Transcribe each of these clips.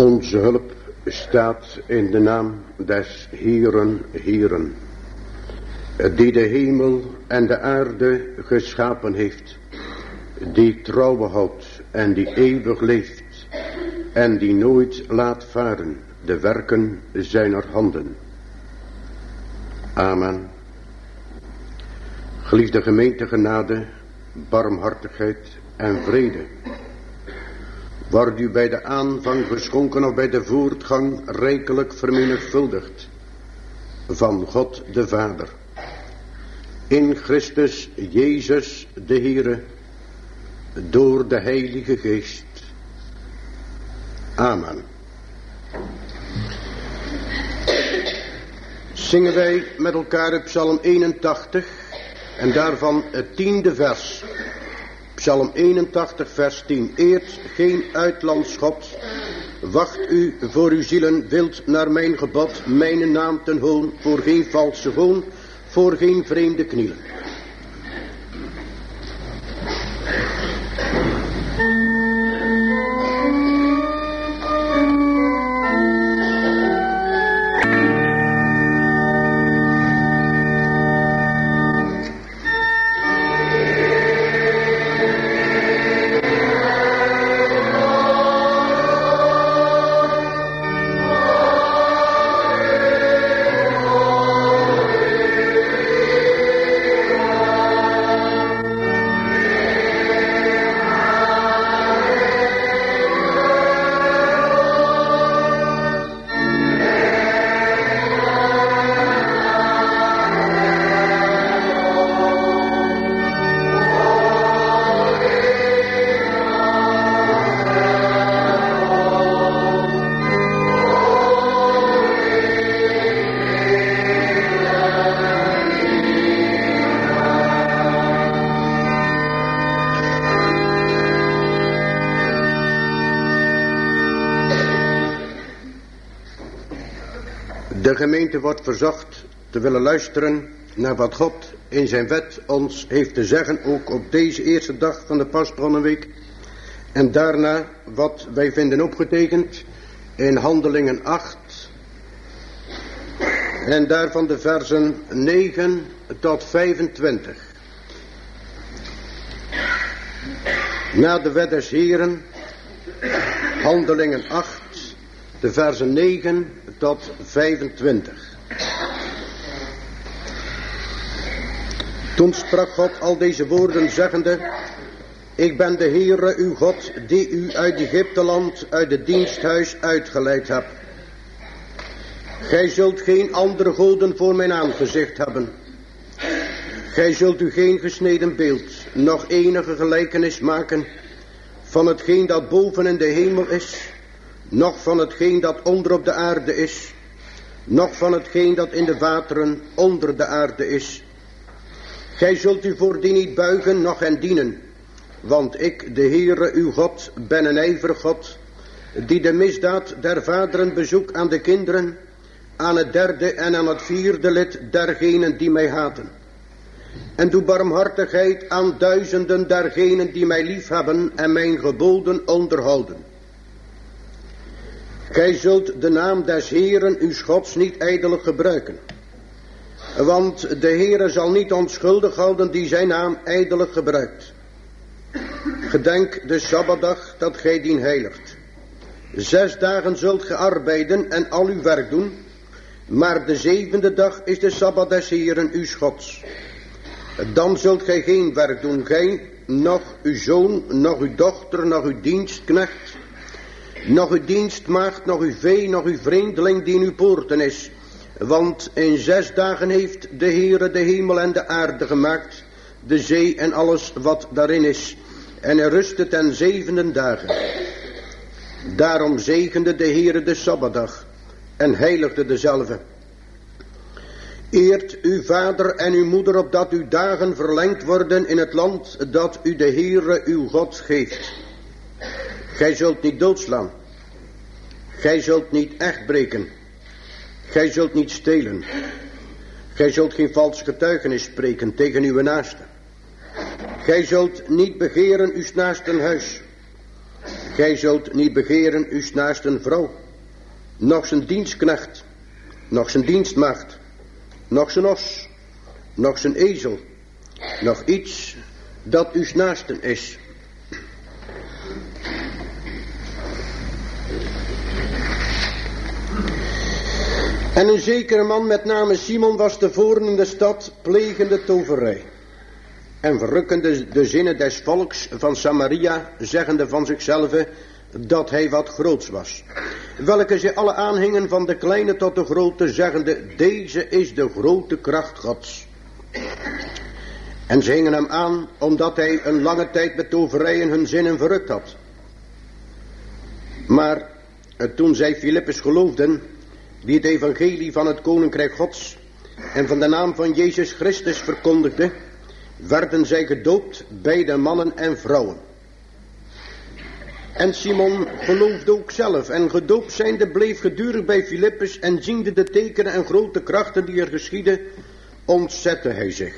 Onze hulp staat in de naam des Heeren, Heeren, die de hemel en de aarde geschapen heeft, die trouw houdt en die eeuwig leeft en die nooit laat varen de werken zijner handen. Amen. Geliefde gemeente, genade, barmhartigheid en vrede wordt u bij de aanvang geschonken of bij de voortgang rijkelijk vermenigvuldigd van God de Vader, in Christus Jezus de Heere, door de Heilige Geest. Amen. Zingen wij met elkaar op Psalm 81 en daarvan het 10e vers. Psalm 81 vers 10. Eert geen uitlands God, wacht u voor uw zielen wild naar mijn gebod, mijn naam ten hoon, voor geen valse hoon, voor geen vreemde knielen. De gemeente wordt verzocht te willen luisteren naar wat God in zijn wet ons heeft te zeggen, ook op deze eerste dag van de Paasbronnenweek. En daarna wat wij vinden opgetekend in Handelingen 8. En daarvan de versen 9 tot 25. Na de wet des Heren, Handelingen 8, de versen 9 tot 25. Toen sprak God al deze woorden zeggende: Ik ben de Heere uw God, die u uit Egypteland, uit het diensthuis uitgeleid heb. Gij zult geen andere goden voor mijn aangezicht hebben. Gij zult u geen gesneden beeld, noch enige gelijkenis maken van hetgeen dat boven in de hemel is, noch van hetgeen dat onder op de aarde is, noch van hetgeen dat in de wateren onder de aarde is. Gij zult u voor die niet buigen, noch hen dienen, want ik, de Heere uw God, ben een ijverig God, die de misdaad der vaderen bezoekt aan de kinderen, aan het derde en aan het vierde lid dergenen die mij haten. En doe barmhartigheid aan duizenden dergenen die mij liefhebben en mijn geboden onderhouden. Gij zult de naam des Heeren uw Gods niet ijdelijk gebruiken. Want de Heere zal niet onschuldig houden die zijn naam ijdelijk gebruikt. Gedenk de Sabbatdag dat gij dien heiligt. 6 dagen zult ge arbeiden en al uw werk doen. Maar de 7e dag is de Sabbat des Heeren uw Gods. Dan zult gij geen werk doen, gij, noch uw zoon, noch uw dochter, noch uw dienstknecht, noch uw dienstmaagd, noch uw vee, noch uw vreemdeling die in uw poorten is. Want in 6 dagen heeft de Heere de hemel en de aarde gemaakt, de zee en alles wat daarin is. En hij rustte ten 7e dagen. Daarom zegende de Heere de Sabbatdag en heiligde dezelve. Eert uw vader en uw moeder, opdat uw dagen verlengd worden in het land dat u de Heere uw God geeft. Gij zult niet doodslaan. Gij zult niet echt breken. Gij zult niet stelen. Gij zult geen vals getuigenis spreken tegen uw naaste. Gij zult niet begeren uw naasten huis. Gij zult niet begeren uw naasten vrouw, noch zijn dienstknecht, noch zijn dienstmaagd, noch zijn os, noch zijn ezel, noch iets dat uw naasten is. En een zekere man met name Simon was tevoren in de stad, plegende toverij en verrukkende de zinnen des volks van Samaria, zeggende van zichzelf dat hij wat groots was. Welke zij alle aanhingen, van de kleine tot de grote, zeggende, deze is de grote kracht Gods. En ze hingen hem aan, omdat hij een lange tijd met toverijen hun zinnen verrukt had. Maar toen zij Filippus geloofden, die het evangelie van het koninkrijk Gods en van de naam van Jezus Christus verkondigde, werden zij gedoopt, beide mannen en vrouwen. En Simon geloofde ook zelf, en gedoopt zijnde bleef gedurig bij Filippus, en ziende de tekenen en grote krachten die er geschiedden, ontzette hij zich.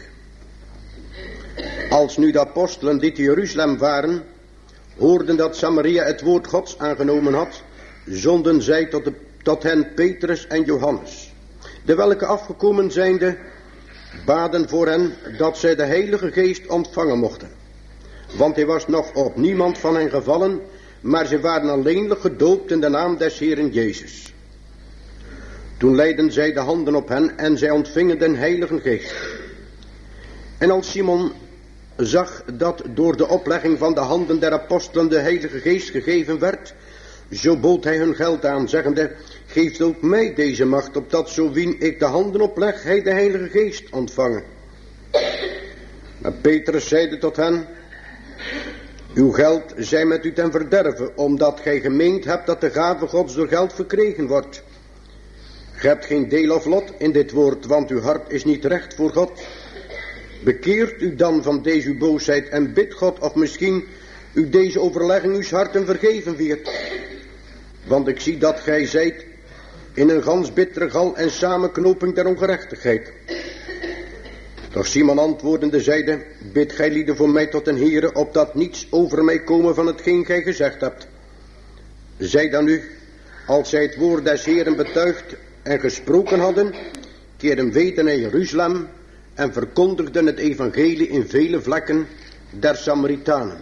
Als nu de apostelen die te Jeruzalem waren, hoorden dat Samaria het woord Gods aangenomen had, zonden zij tot hen Petrus en Johannes, de welke afgekomen zijnde, baden voor hen dat zij de Heilige Geest ontvangen mochten. Want hij was nog op niemand van hen gevallen, maar ze waren alleenlijk gedoopt in de naam des Heeren Jezus. Toen leidden zij de handen op hen en zij ontvingen de Heilige Geest. En als Simon zag dat door de oplegging van de handen der apostelen de Heilige Geest gegeven werd, zo bood hij hun geld aan, zeggende, geeft ook mij deze macht, opdat zo wien ik de handen opleg, hij de Heilige Geest ontvangen. Maar Petrus zeide tot hen, uw geld zij met u ten verderve, omdat gij gemeend hebt dat de gave Gods door geld verkregen wordt. Gij hebt geen deel of lot in dit woord, want uw hart is niet recht voor God. Bekeert u dan van deze uw boosheid en bid God, of misschien u deze overlegging uw harten vergeven wierd. Want ik zie dat gij zijt in een gans bittere gal en samenknoping der ongerechtigheid. Doch Simon antwoordende zeide, bid gij lieden voor mij tot den Heere, opdat niets over mij komen van hetgeen gij gezegd hebt. Zij dan nu, als zij het woord des Heeren betuigd en gesproken hadden, keerden weder naar Jeruzalem en verkondigden het evangelie in vele vlekken der Samaritanen.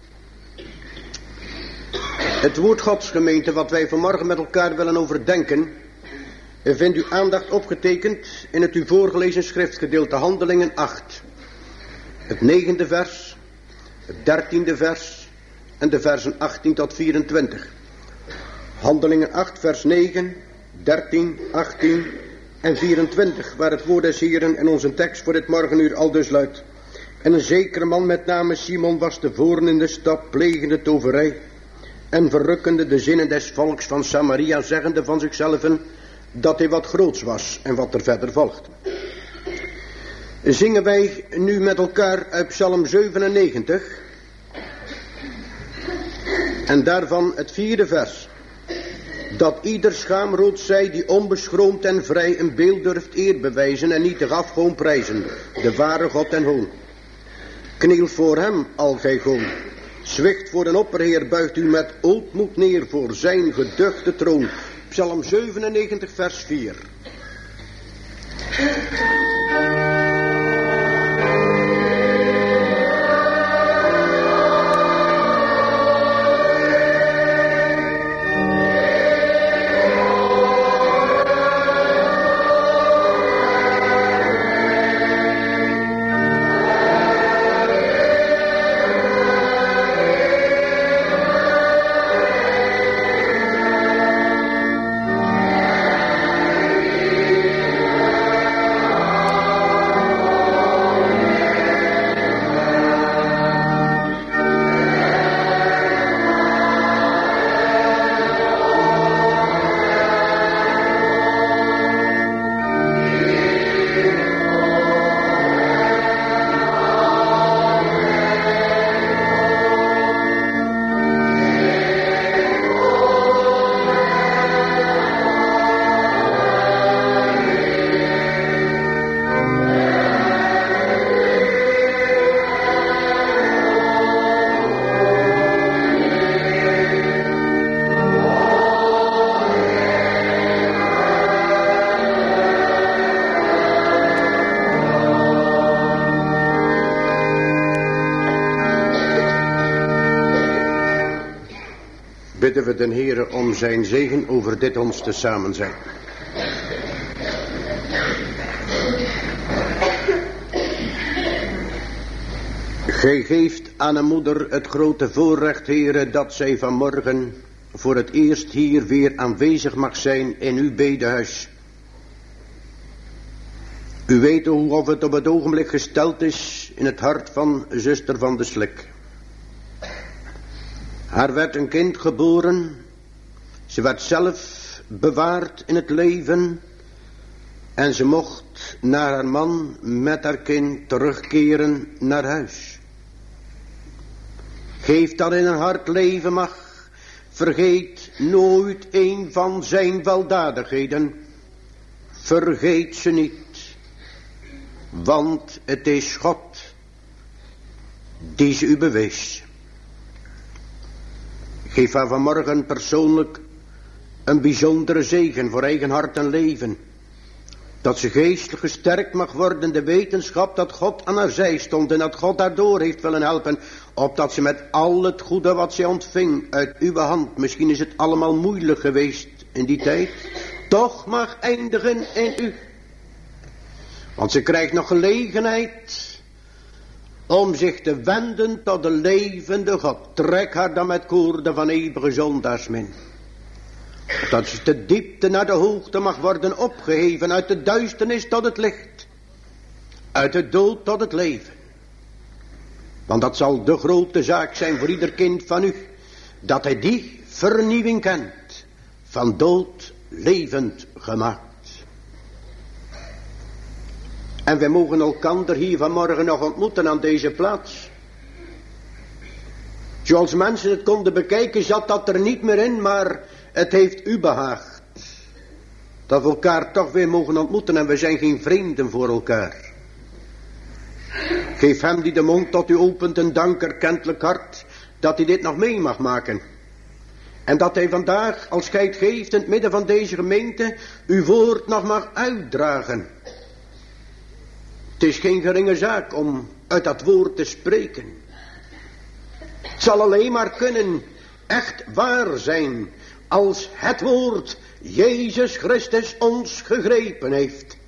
Het woord Gods, gemeente, wat wij vanmorgen met elkaar willen overdenken, vindt uw aandacht opgetekend in het u voorgelezen schriftgedeelte Handelingen 8. Het 9e vers, het 13e vers en de versen 18 tot 24. Handelingen 8 vers 9, 13, 18 en 24, waar het woord des Heeren in onze tekst voor dit morgenuur aldus luidt. En een zekere man met name Simon was tevoren in de stad, plegende toverij en verrukkende de zinnen des volks van Samaria, zeggende van zichzelf dat hij wat groots was en wat er verder volgt. Zingen wij nu met elkaar uit Psalm 97 en daarvan het 4e vers. Dat ieder schaamrood zij die onbeschroomd en vrij een beeld durft eer bewijzen en niet de afgoon prijzen, de ware God en hoon. Kniel voor hem, al gij goon. Zwicht voor een opperheer, buigt u met ootmoed neer voor zijn geduchte troon. Psalm 97 vers 4. bidden we de Heere om zijn zegen over dit ons te samen zijn. Gij geeft aan een moeder het grote voorrecht, Heere, dat zij vanmorgen voor het eerst hier weer aanwezig mag zijn in uw bedehuis. U weet hoe of het op het ogenblik gesteld is in het hart van zuster van de Slik. Haar werd een kind geboren, ze werd zelf bewaard in het leven en ze mocht naar haar man met haar kind terugkeren naar huis. Geef dat in haar hart leven mag, vergeet nooit een van zijn weldadigheden, vergeet ze niet, want het is God die ze u bewees. Geef haar vanmorgen persoonlijk een bijzondere zegen voor eigen hart en leven. Dat ze geestelijk gesterkt mag worden in de wetenschap dat God aan haar zij stond en dat God haar door heeft willen helpen. Opdat ze met al het goede wat zij ontving uit uw hand, misschien is het allemaal moeilijk geweest in die tijd, toch mag eindigen in u. Want ze krijgt nog gelegenheid om zich te wenden tot de levende God. Trek haar dan met koorden van eeuwige zondaarsmin. Dat ze de diepte naar de hoogte mag worden opgeheven, uit de duisternis tot het licht, uit de dood tot het leven. Want dat zal de grote zaak zijn voor ieder kind van u, dat hij die vernieuwing kent, van dood levend gemaakt. En wij mogen elkander hier vanmorgen nog ontmoeten aan deze plaats. Zoals mensen het konden bekijken, zat dat er niet meer in, maar het heeft u behaagd dat we elkaar toch weer mogen ontmoeten en we zijn geen vreemden voor elkaar. Geef hem die de mond tot u opent een dankerkentelijk hart, dat hij dit nog mee mag maken. En dat hij vandaag, als gij het geeft in het midden van deze gemeente, uw woord nog mag uitdragen. Het is geen geringe zaak om uit dat woord te spreken. Het zal alleen maar kunnen echt waar zijn als het woord Jezus Christus ons gegrepen heeft.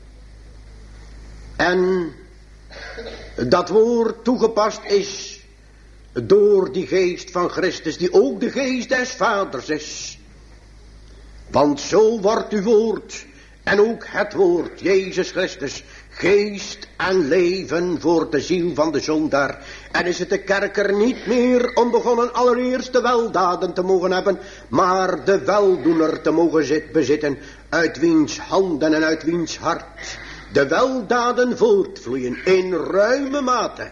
En dat woord toegepast is door die geest van Christus, die ook de geest des Vaders is. Want zo wordt uw woord en ook het woord Jezus Christus geest en leven voor de ziel van de zondaar. En is het de kerker niet meer onbegonnen allereerst de weldaden te mogen hebben, maar de weldoener te mogen bezitten, uit wiens handen en uit wiens hart de weldaden voortvloeien in ruime mate.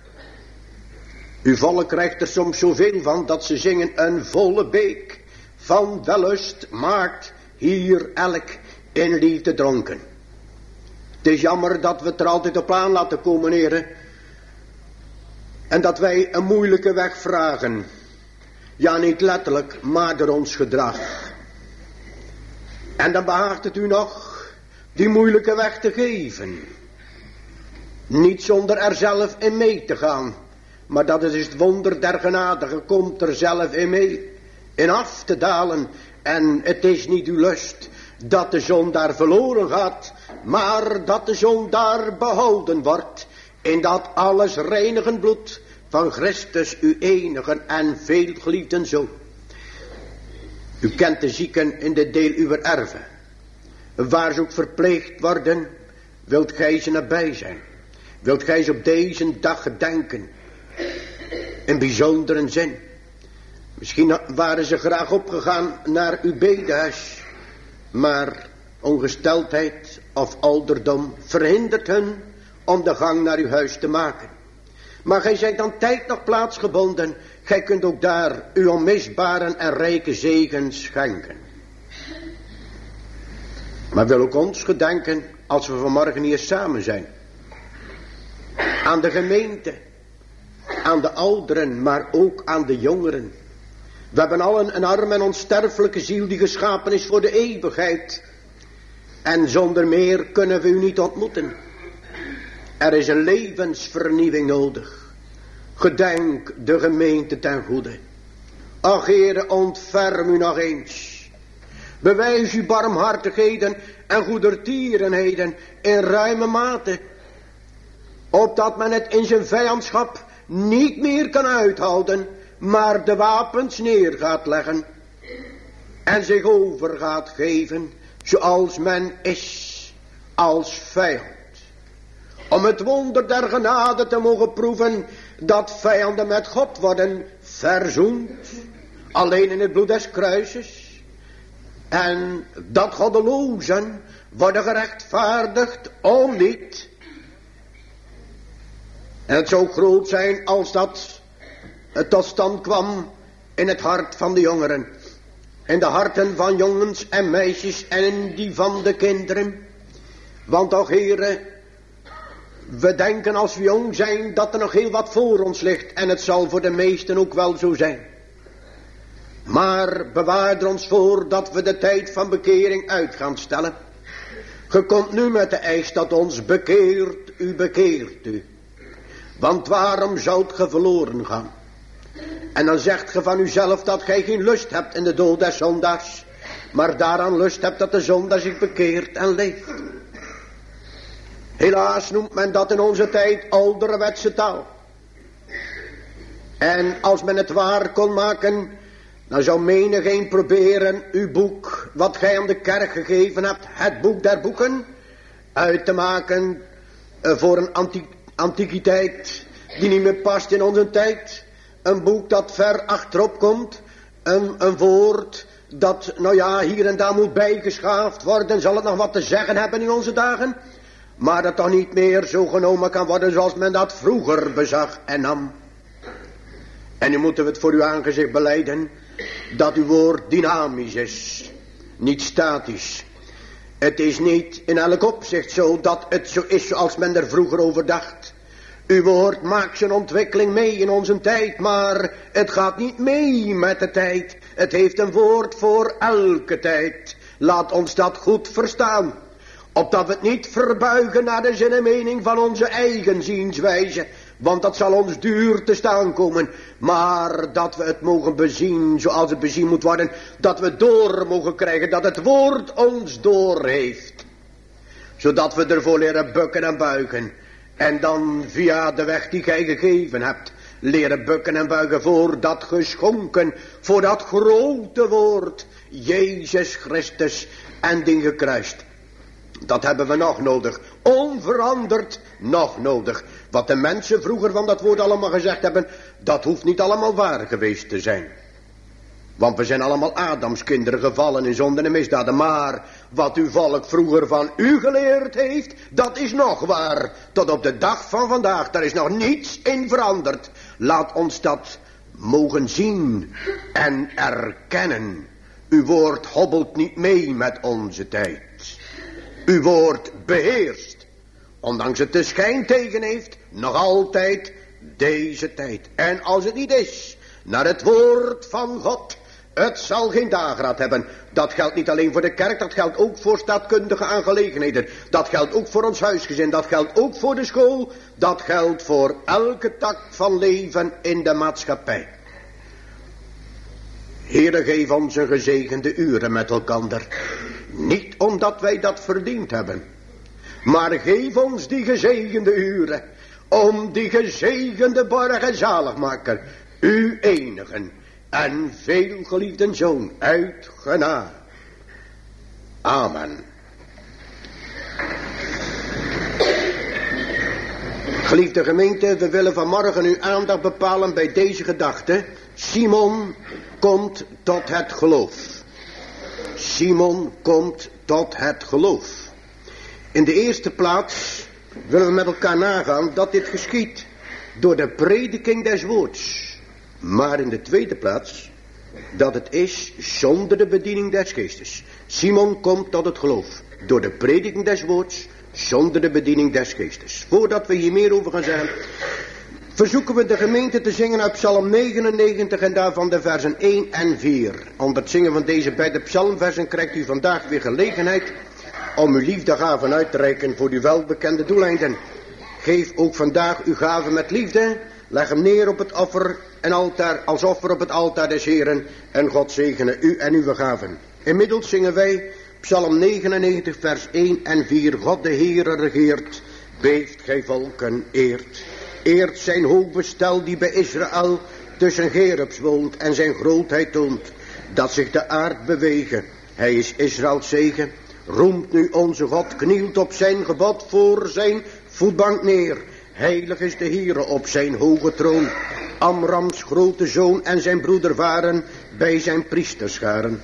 Uw volk krijgt er soms zoveel van dat ze zingen: een volle beek van wellust maakt hier elk in liefde dronken. Het is jammer dat we het er altijd op aan laten komen, heren. En dat wij een moeilijke weg vragen. Ja, niet letterlijk, maar door ons gedrag. En dan behaagt het u nog die moeilijke weg te geven. Niet zonder er zelf in mee te gaan. Maar dat is het wonder der genade. Je komt er zelf in mee. In af te dalen. En het is niet uw lust dat de zondaar verloren gaat, maar dat de zondaar behouden wordt in dat alles reinigend bloed van Christus, uw enige en veelgeliefde Zoon. U kent de zieken in de deel uwer erven. Waar ze ook verpleegd worden, wilt gij ze nabij zijn. Wilt gij ze op deze dag gedenken. In bijzondere zin. Misschien waren ze graag opgegaan naar uw bedehuis, maar ongesteldheid of ouderdom verhindert hun om de gang naar uw huis te maken. Maar gij zijt dan tijd nog plaatsgebonden. Gij kunt ook daar uw onmisbare en rijke zegen schenken. Maar wil ook ons gedenken als we vanmorgen hier samen zijn. Aan de gemeente, aan de ouderen, maar ook aan de jongeren. We hebben allen een arme en onsterfelijke ziel die geschapen is voor de eeuwigheid. En zonder meer kunnen we u niet ontmoeten. Er is een levensvernieuwing nodig. Gedenk de gemeente ten goede. Ach, Heere, ontferm u nog eens. Bewijs uw barmhartigheden en goedertierenheden in ruime mate. Opdat men het in zijn vijandschap niet meer kan uithouden, maar de wapens neer gaat leggen. En zich over gaat geven, zoals men is, als vijand. Om het wonder der genade te mogen proeven, dat vijanden met God worden verzoend. Alleen in het bloed des kruises. En dat goddelozen worden gerechtvaardigd om niet. En het zou groot zijn als dat het tot stand kwam in het hart van de jongeren. In de harten van jongens en meisjes en in die van de kinderen. Want toch, Heere, we denken als we jong zijn dat er nog heel wat voor ons ligt. En het zal voor de meesten ook wel zo zijn. Maar bewaar er ons voor dat we de tijd van bekering uit gaan stellen. Ge komt nu met de eis dat ons bekeert u. Want waarom zoudt ge verloren gaan? En dan zegt ge van uzelf dat gij geen lust hebt in de dood des zondags. Maar daaraan lust hebt dat de zondaar zich bekeert en leeft. Helaas noemt men dat in onze tijd ouderwetse taal. En als men het waar kon maken, dan zou menigeen proberen uw boek, wat gij aan de kerk gegeven hebt, het boek der boeken, uit te maken voor een antiquiteit die niet meer past in onze tijd. Een boek dat ver achterop komt, een woord dat, nou ja, hier en daar moet bijgeschaafd worden, zal het nog wat te zeggen hebben in onze dagen, maar dat toch niet meer zo genomen kan worden zoals men dat vroeger bezag en nam. En nu moeten we het voor uw aangezicht belijden, dat uw woord dynamisch is, niet statisch. Het is niet in elk opzicht zo dat het zo is zoals men er vroeger over dacht. Uw woord maakt zijn ontwikkeling mee in onze tijd, maar het gaat niet mee met de tijd. Het heeft een woord voor elke tijd. Laat ons dat goed verstaan. Opdat we het niet verbuigen naar de zin en mening van onze eigen zienswijze. Want dat zal ons duur te staan komen. Maar dat we het mogen bezien zoals het bezien moet worden. Dat we door mogen krijgen. Dat het woord ons door heeft. Zodat we ervoor leren bukken en buigen. En dan via de weg die gij gegeven hebt. Leren bukken en buigen voor dat geschonken. Voor dat grote woord. Jezus Christus en ding gekruist. Dat hebben we nog nodig. Onveranderd nog nodig. Wat de mensen vroeger van dat woord allemaal gezegd hebben, dat hoeft niet allemaal waar geweest te zijn. Want we zijn allemaal Adamskinderen gevallen in zonden en misdaden. Maar wat uw volk vroeger van u geleerd heeft, dat is nog waar. Tot op de dag van vandaag, daar is nog niets in veranderd. Laat ons dat mogen zien en erkennen. Uw woord hobbelt niet mee met onze tijd. Uw woord beheerst, ondanks het de schijn tegen heeft, nog altijd deze tijd. En als het niet is, naar het woord van God, het zal geen dageraad hebben. Dat geldt niet alleen voor de kerk, dat geldt ook voor staatkundige aangelegenheden. Dat geldt ook voor ons huisgezin, dat geldt ook voor de school. Dat geldt voor elke tak van leven in de maatschappij. Heere, geef ons een gezegende uren met elkander. Niet omdat wij dat verdiend hebben. Maar geef ons die gezegende uren. Om die gezegende borg en zaligmaker. Uw enige en veelgeliefde Zoon uit genade. Amen. Geliefde gemeente, we willen vanmorgen uw aandacht bepalen bij deze gedachte. Simon komt tot het geloof. Simon komt tot het geloof. In de eerste plaats willen we met elkaar nagaan dat dit geschiedt door de prediking des woords. Maar in de tweede plaats dat het is zonder de bediening des geestes. Simon komt tot het geloof door de prediking des woords zonder de bediening des geestes. Voordat we hier meer over gaan zeggen, verzoeken we de gemeente te zingen uit Psalm 99 en daarvan de versen 1 en 4. Onder het zingen van deze beide psalmversen krijgt u vandaag weer gelegenheid om uw liefdegaven uit te reiken voor uw welbekende doeleinden. Geef ook vandaag uw gaven met liefde, leg hem neer op het offer een altaar als offer op het altaar des Heren. En God zegene u en uw gaven. Inmiddels zingen wij Psalm 99 vers 1 en 4. God de Heere regeert, beeft gij volken eert. Eert zijn hoogbestel die bij Israël tussen Gerubs woont en zijn grootheid toont. Dat zich de aard bewegen, hij is Israëls zegen. Roemt nu onze God, knielt op zijn gebod voor zijn voetbank neer. Heilig is de Heere op zijn hoge troon. Amrams grote zoon en zijn broeder waren bij zijn priesterscharen.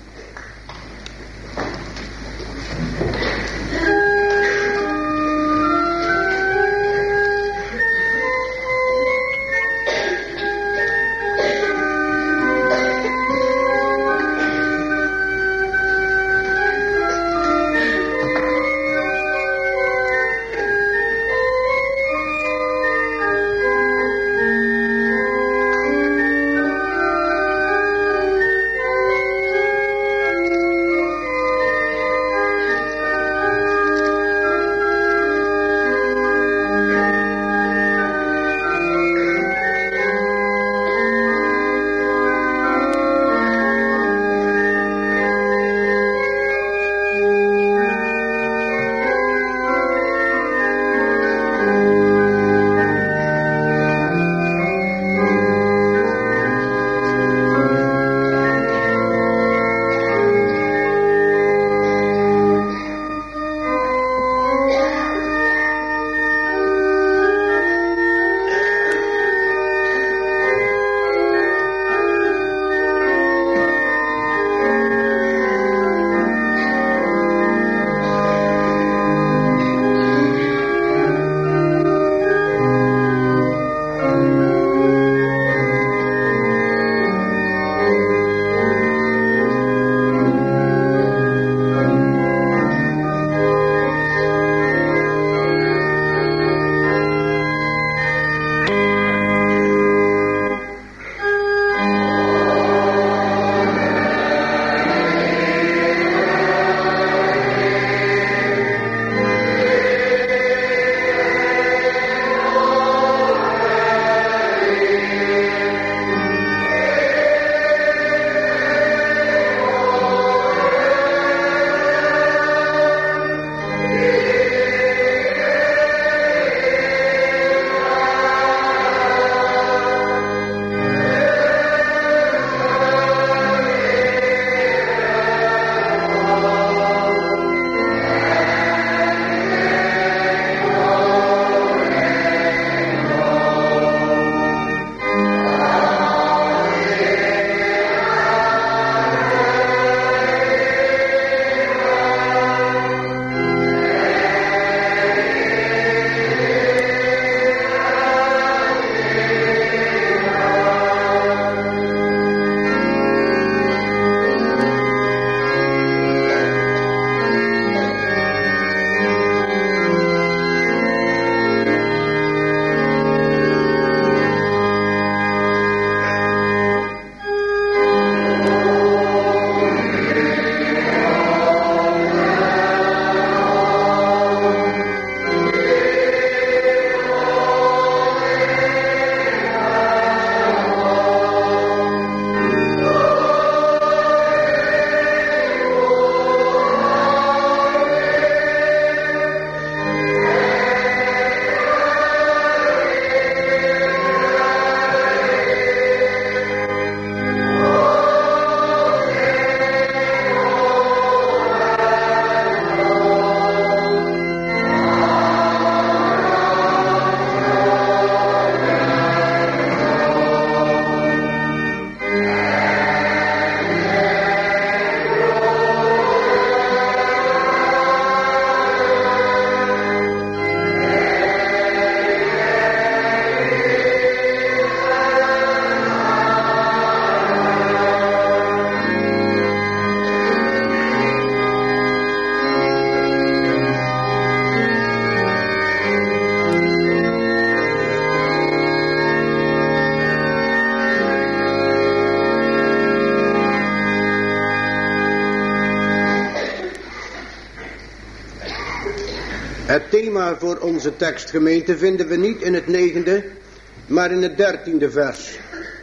Het thema voor onze tekstgemeente vinden we niet in het 9e, maar in het 13e vers.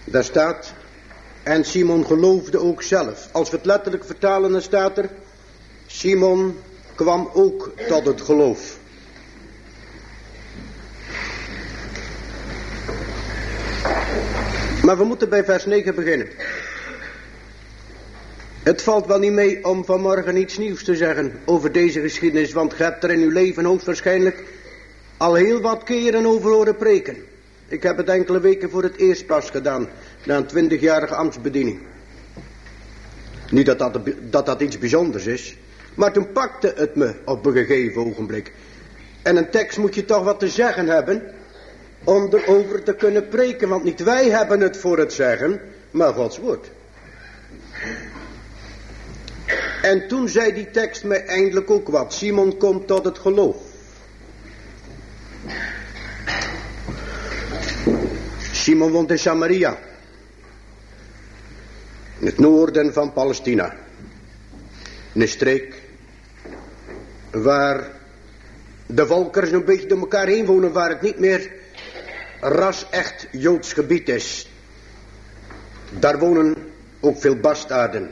Daar staat, en Simon geloofde ook zelf. Als we het letterlijk vertalen, dan staat er, Simon kwam ook tot het geloof. Maar we moeten bij vers 9 beginnen. Het valt wel niet mee om vanmorgen iets nieuws te zeggen over deze geschiedenis, want je hebt er in uw leven hoogstwaarschijnlijk al heel wat keren over horen preken. Ik heb het enkele weken voor het eerst pas gedaan, na een 20-jarige ambtsbediening. Niet dat iets bijzonders is, maar toen pakte het me op een gegeven ogenblik. En een tekst moet je toch wat te zeggen hebben om erover te kunnen preken, want niet wij hebben het voor het zeggen, maar Gods woord. En toen zei die tekst mij eindelijk ook wat. Simon komt tot het geloof. Simon woont in Samaria, in het noorden van Palestina. In een streek waar de volkeren zo'n beetje door elkaar heen wonen, waar het niet meer ras-echt Joods gebied is. Daar wonen ook veel bastaarden.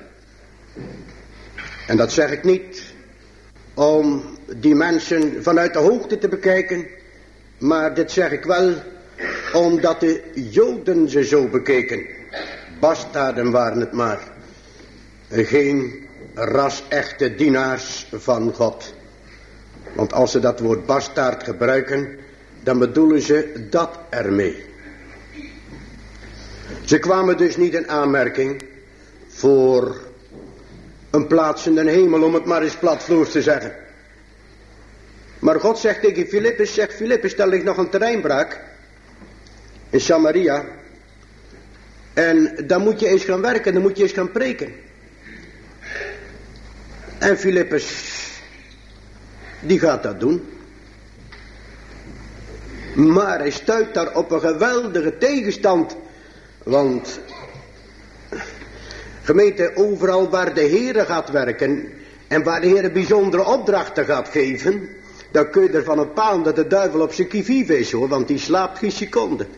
En dat zeg ik niet om die mensen vanuit de hoogte te bekijken, maar dit zeg ik wel omdat de Joden ze zo bekeken. Bastaarden waren het maar. Geen ras-echte dienaars van God. Want als ze dat woord bastaard gebruiken, dan bedoelen ze dat ermee. Ze kwamen dus niet in aanmerking voor een plaats in de hemel, om het maar eens platvloers te zeggen. Maar God zegt tegen Filippus, daar ligt nog een terreinbraak in Samaria. En dan moet je eens gaan werken, dan moet je eens gaan preken. En Filippus, die gaat dat doen. Maar hij stuit daar op een geweldige tegenstand. Want, gemeente, overal waar de Heere gaat werken en waar de Heere bijzondere opdrachten gaat geven, dan kun je ervan bepalen dat de duivel op zijn qui-vive is, hoor, want die slaapt geen seconde.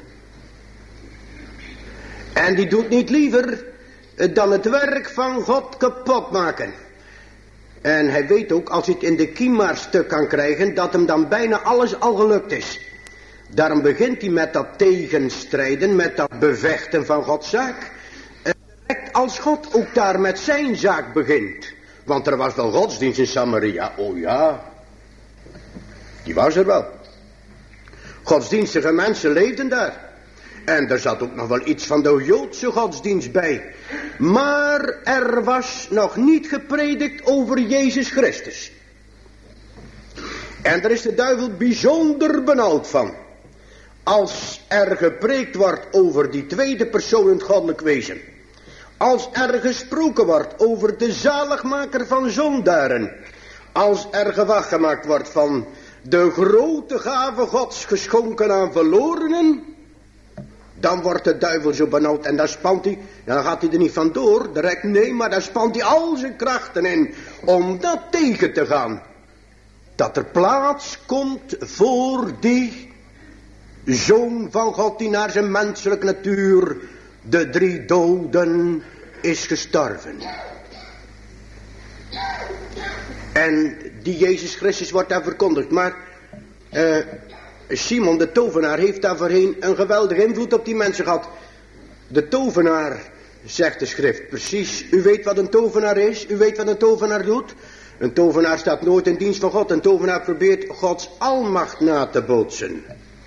En die doet niet liever dan het werk van God kapot maken. En hij weet ook, als hij het in de kiem maar stuk kan krijgen, dat hem dan bijna alles al gelukt is. Daarom begint hij met dat tegenstrijden, met dat bevechten van Gods zaak. Direct als God ook daar met zijn zaak begint. Want er was wel godsdienst in Samaria, oh ja. Die was er wel. Godsdienstige mensen leefden daar. En er zat ook nog wel iets van de Joodse godsdienst bij. Maar er was nog niet gepredikt over Jezus Christus. En daar is de duivel bijzonder benauwd van. Als er gepreekt wordt over die tweede persoon in het goddelijk wezen. Als er gesproken wordt over de zaligmaker van zondaren. Als er gewacht gemaakt wordt van de grote gave Gods geschonken aan verlorenen. Dan wordt de duivel zo benauwd en dan spant hij, dan gaat hij er niet vandoor, direct nee, maar dan spant hij al zijn krachten in om dat tegen te gaan. Dat er plaats komt voor die Zoon van God die naar zijn menselijke natuur de 3 doden is gestorven. En die Jezus Christus wordt daar verkondigd, maar Simon de tovenaar heeft daar voorheen een geweldige invloed op die mensen gehad. De tovenaar, zegt de schrift, precies, u weet wat een tovenaar is, u weet wat een tovenaar doet. Een tovenaar staat nooit in dienst van God, een tovenaar probeert Gods almacht na te bootsen.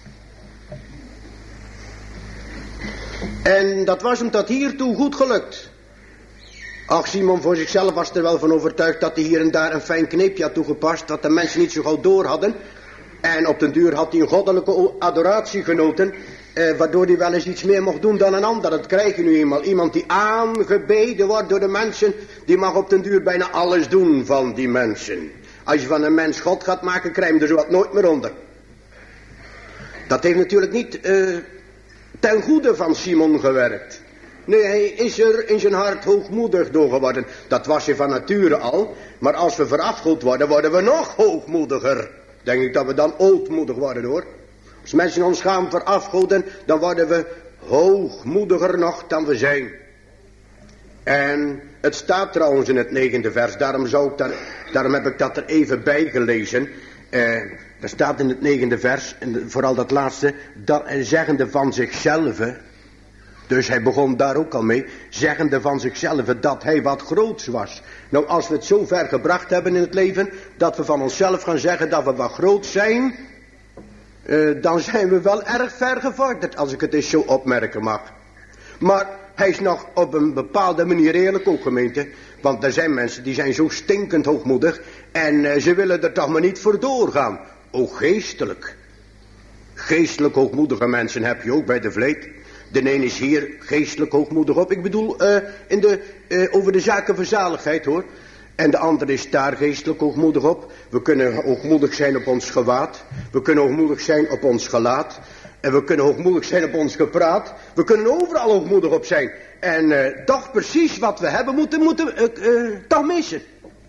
En dat was hem tot hiertoe goed gelukt. Ach, Simon voor zichzelf was er wel van overtuigd dat hij hier en daar een fijn kneepje had toegepast, dat de mensen niet zo gauw door hadden. En op den duur had hij een goddelijke adoratie genoten, waardoor hij wel eens iets meer mocht doen dan een ander. Dat krijg je nu eenmaal. Iemand die aangebeden wordt door de mensen, die mag op den duur bijna alles doen van die mensen. Als je van een mens God gaat maken, krijg je er zo wat nooit meer onder. Dat heeft natuurlijk niet ten goede van Simon gewerkt. Nee, hij is er in zijn hart hoogmoedig door geworden. Dat was hij van nature al. Maar als we verafgoed worden, worden we nog hoogmoediger. Denk ik dat we dan ootmoedig worden, hoor. Als mensen ons gaan verafgoeden, dan worden we hoogmoediger nog dan we zijn. En het staat trouwens in het 9e vers, daarom heb ik dat er even bij gelezen. Er staat in het 9e vers, en vooral dat laatste, zeggende van zichzelf. Dus hij begon daar ook al mee, zeggende van zichzelf dat hij wat groots was. Nou, als we het zo ver gebracht hebben in het leven, dat we van onszelf gaan zeggen dat we wat groot zijn, dan zijn we wel erg ver gevorderd, als ik het eens zo opmerken mag. Maar hij is nog op een bepaalde manier eerlijk ook, gemeente. Want er zijn mensen die zijn zo stinkend hoogmoedig en ze willen er toch maar niet voor doorgaan. O, geestelijk. Geestelijk hoogmoedige mensen heb je ook bij de vleet. De een is hier geestelijk hoogmoedig op. Ik bedoel over de zaken van zaligheid, hoor. En de andere is daar geestelijk hoogmoedig op. We kunnen hoogmoedig zijn op ons gewaad. We kunnen hoogmoedig zijn op ons gelaat. En we kunnen hoogmoedig zijn op ons gepraat. We kunnen overal hoogmoedig op zijn. En toch precies wat we hebben moeten toch missen.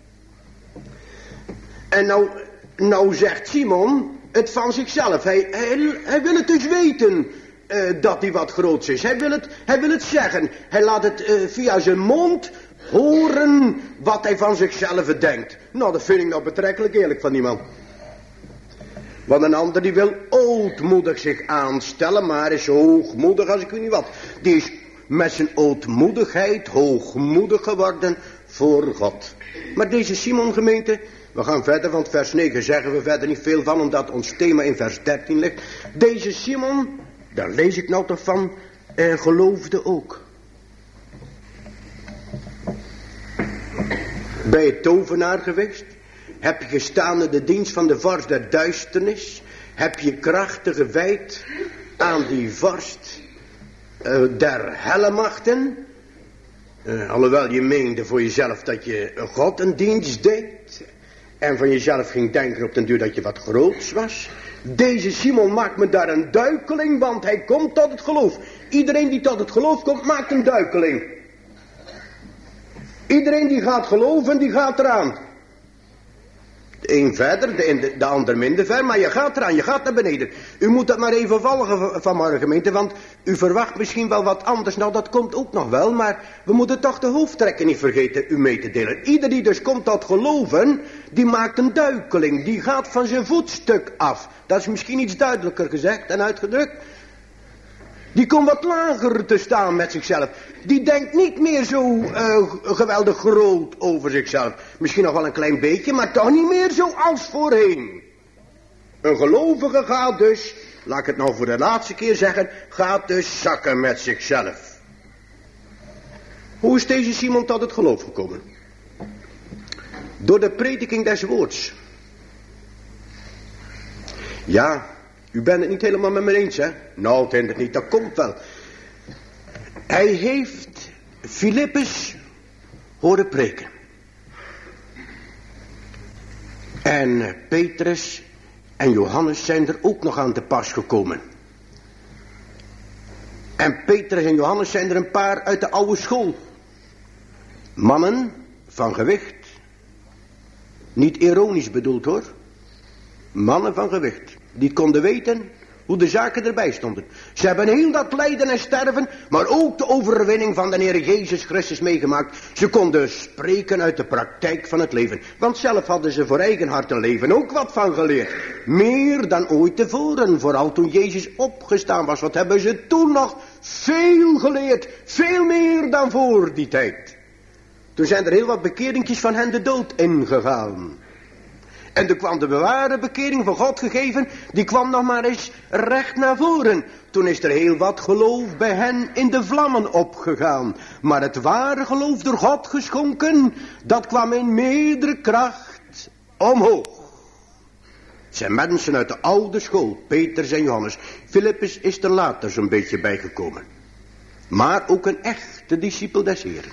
En nou zegt Simon het van zichzelf. Hij wil het dus weten dat hij wat groots is. Hij wil het zeggen. Hij laat het via zijn mond horen wat hij van zichzelf denkt. Nou, dat vind ik nou betrekkelijk eerlijk van die man. Want een ander die wil ootmoedig zich aanstellen, maar is hoogmoedig als ik weet niet wat. Die is met zijn ootmoedigheid hoogmoedig geworden voor God. Maar deze Simon, gemeente, we gaan verder, want vers 9 zeggen we verder niet veel van, omdat ons thema in vers 13 ligt. Deze Simon, daar lees ik nou toch van, geloofde ook. Bij het tovenaar geweest. Heb je gestaan in de dienst van de vorst der duisternis? Heb je krachten gewijd aan die vorst der hellemachten? Alhoewel je meende voor jezelf dat je God een dienst deed. En van jezelf ging denken op den duur dat je wat groots was. Deze Simon maakt me daar een duikeling, want hij komt tot het geloof. Iedereen die tot het geloof komt, maakt een duikeling. Iedereen die gaat geloven, die gaat eraan. De een verder, de ander minder ver, maar je gaat eraan, je gaat naar beneden. U moet dat maar even volgen vanmorgen, gemeente, want u verwacht misschien wel wat anders. Nou, dat komt ook nog wel, maar we moeten toch de hoofdtrekken niet vergeten u mee te delen. Ieder die dus komt tot geloven, die maakt een duikeling, die gaat van zijn voetstuk af. Dat is misschien iets duidelijker gezegd en uitgedrukt. Die komt wat lager te staan met zichzelf. Die denkt niet meer zo geweldig groot over zichzelf. Misschien nog wel een klein beetje, maar toch niet meer zo als voorheen. Een gelovige gaat dus, laat ik het nou voor de laatste keer zeggen, gaat dus zakken met zichzelf. Hoe is deze Simon tot het geloof gekomen? Door de prediking des woords. Ja, u bent het niet helemaal met me eens, hè? Nou, het hindert niet, dat komt wel. Hij heeft Filippus horen preken. En Petrus en Johannes zijn er ook nog aan te pas gekomen. En Petrus en Johannes zijn er een paar uit de oude school. Mannen van gewicht. Niet ironisch bedoeld, hoor. Mannen van gewicht. Die konden weten hoe de zaken erbij stonden. Ze hebben heel dat lijden en sterven, maar ook de overwinning van de Heer Jezus Christus meegemaakt. Ze konden spreken uit de praktijk van het leven. Want zelf hadden ze voor eigen hart en leven ook wat van geleerd. Meer dan ooit tevoren, vooral toen Jezus opgestaan was. Wat hebben ze toen nog veel geleerd, veel meer dan voor die tijd. Toen zijn er heel wat bekeringjes van hen de dood ingegaan. En er kwam de ware bekering van God gegeven, die kwam nog maar eens recht naar voren. Toen is er heel wat geloof bij hen in de vlammen opgegaan. Maar het ware geloof door God geschonken, dat kwam in meerdere kracht omhoog. Het zijn mensen uit de oude school, Petrus en Johannes. Filippus is er later zo'n beetje bijgekomen. Maar ook een echte discipel des Heren.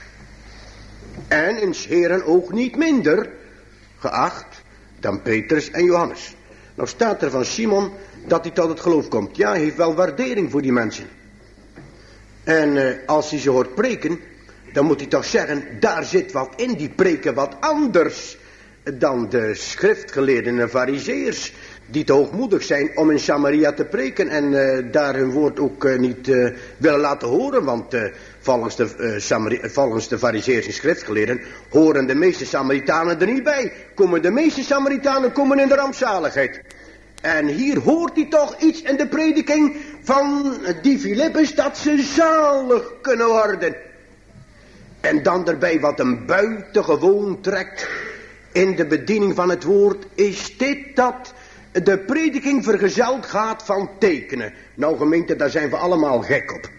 En in 's Heren ook niet minder geacht dan Petrus en Johannes. Nou staat er van Simon dat hij tot het geloof komt. Ja, hij heeft wel waardering voor die mensen. En als hij ze hoort preken, dan moet hij toch zeggen, daar zit wat in, die preken wat anders dan de schriftgeleerden en farizeërs. die te hoogmoedig zijn om in Samaria te preken en daar hun woord ook niet willen laten horen. Want volgens de Farizeeërs schriftgeleerden horen de meeste Samaritanen er niet bij. De meeste Samaritanen komen in de rampzaligheid. En hier hoort hij toch iets in de prediking van die Filippus dat ze zalig kunnen worden. En dan erbij wat hem buitengewoon trekt in de bediening van het woord is dit dat de prediking vergezeld gaat van tekenen. Nou gemeente, daar zijn we allemaal gek op.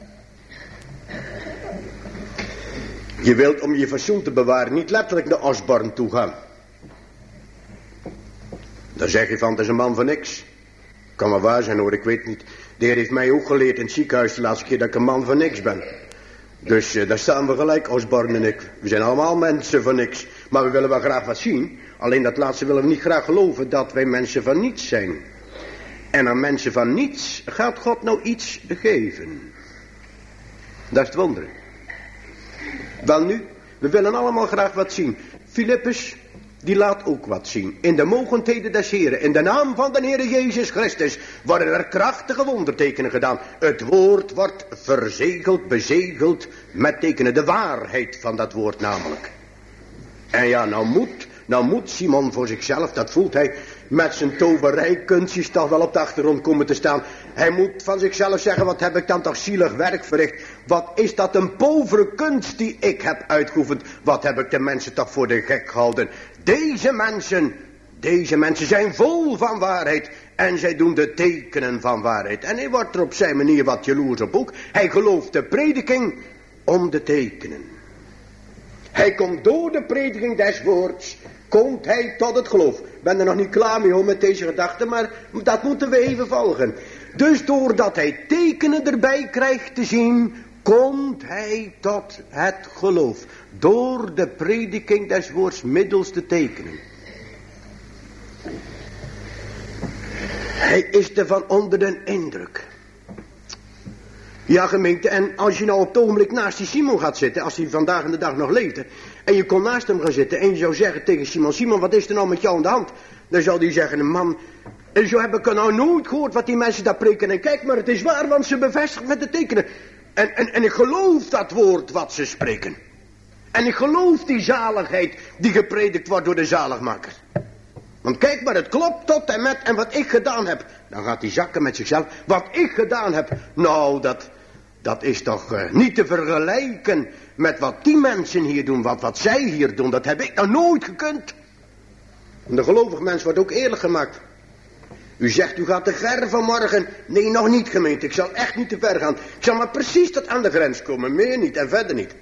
Je wilt om je fatsoen te bewaren niet letterlijk naar Osborne toe gaan. Dan zeg je van, het is een man van niks. Kan wel waar zijn hoor, ik weet niet. De Heer heeft mij ook geleerd in het ziekenhuis de laatste keer dat ik een man van niks ben. Dus daar staan we gelijk, Osborne en ik. We zijn allemaal mensen van niks. Maar we willen wel graag wat zien. Alleen dat laatste willen we niet graag geloven dat wij mensen van niets zijn. En aan mensen van niets gaat God nou iets geven. Dat is het wonder. Wel nu, we willen allemaal graag wat zien. Filippus, die laat ook wat zien. In de mogendheden des Heren, in de naam van de Heere Jezus Christus, worden er krachtige wondertekenen gedaan. Het woord wordt verzegeld, bezegeld met tekenen. De waarheid van dat woord namelijk. En ja, nou moet Simon voor zichzelf, dat voelt hij, met zijn toverijkunstjes toch wel op de achtergrond komen te staan. Hij moet van zichzelf zeggen, wat heb ik dan toch zielig werk verricht. Wat is dat een povere kunst die ik heb uitgeoefend. Wat heb ik de mensen toch voor de gek gehouden. Deze mensen zijn vol van waarheid. En zij doen de tekenen van waarheid. En hij wordt er op zijn manier wat jaloers op ook. Hij gelooft de prediking om de tekenen. Hij komt door de prediking des woords, komt hij tot het geloof. Ik ben er nog niet klaar mee hoor met deze gedachte, maar dat moeten we even volgen. Dus doordat hij tekenen erbij krijgt te zien, komt hij tot het geloof. Door de prediking des woords middels de tekenen. Hij is ervan onder de indruk. Ja gemeente, en als je nou op het ogenblik naast die Simon gaat zitten, als hij vandaag in de dag nog leefde, en je kon naast hem gaan zitten en je zou zeggen tegen Simon, Simon wat is er nou met jou aan de hand? Dan zou die zeggen, man, en zo heb ik er nou nooit gehoord wat die mensen daar preken. En kijk maar, het is waar, want ze bevestigen met de tekenen. En ik geloof dat woord wat ze spreken. En ik geloof die zaligheid die gepredikt wordt door de zaligmaker. Want kijk maar, het klopt tot en met en wat ik gedaan heb. Dan gaat hij zakken met zichzelf. Wat ik gedaan heb, nou dat is toch niet te vergelijken met wat die mensen hier doen. Wat zij hier doen, dat heb ik nou nooit gekund. En de gelovige mens wordt ook eerlijk gemaakt. U zegt, u gaat te ver vanmorgen. Nee, nog niet gemeente, ik zal echt niet te ver gaan. Ik zal maar precies tot aan de grens komen, meer niet en verder niet.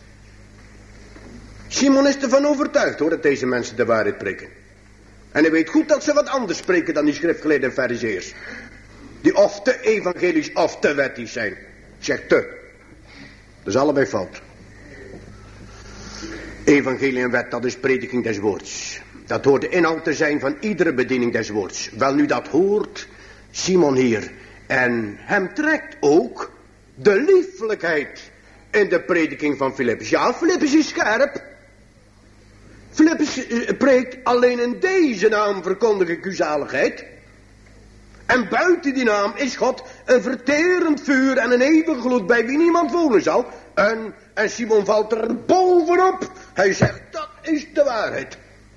Simon is ervan overtuigd hoor, dat deze mensen de waarheid preken. En hij weet goed dat ze wat anders spreken dan die schriftgeleerden en farizeeërs. Die of te evangelisch of te wettisch zijn. Zeg te. Dat is allebei fout. Evangelie en wet, dat is prediking des woords. Dat hoort de inhoud te zijn van iedere bediening des woords. Wel nu dat hoort Simon hier. En hem trekt ook de liefelijkheid in de prediking van Filippus. Ja, Filippus is scherp. Filippus preekt, alleen in deze naam verkondig ik uw zaligheid. En buiten die naam is God een verterend vuur en een eeuwige gloed bij wie niemand wonen zal. En Simon valt er bovenop. Hij zegt, dat is de waarheid.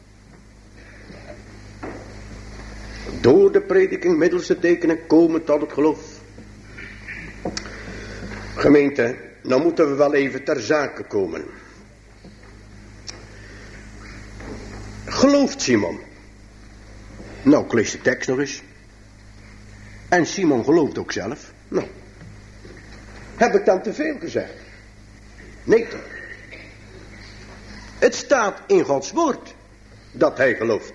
Door de prediking middels de tekenen komen tot het geloof. Gemeente, nou moeten we wel even ter zake komen. Gelooft Simon? Nou, ik lees de tekst nog eens. En Simon gelooft ook zelf. Nou, heb ik dan te veel gezegd? Nee toch. Het staat in Gods woord dat hij gelooft.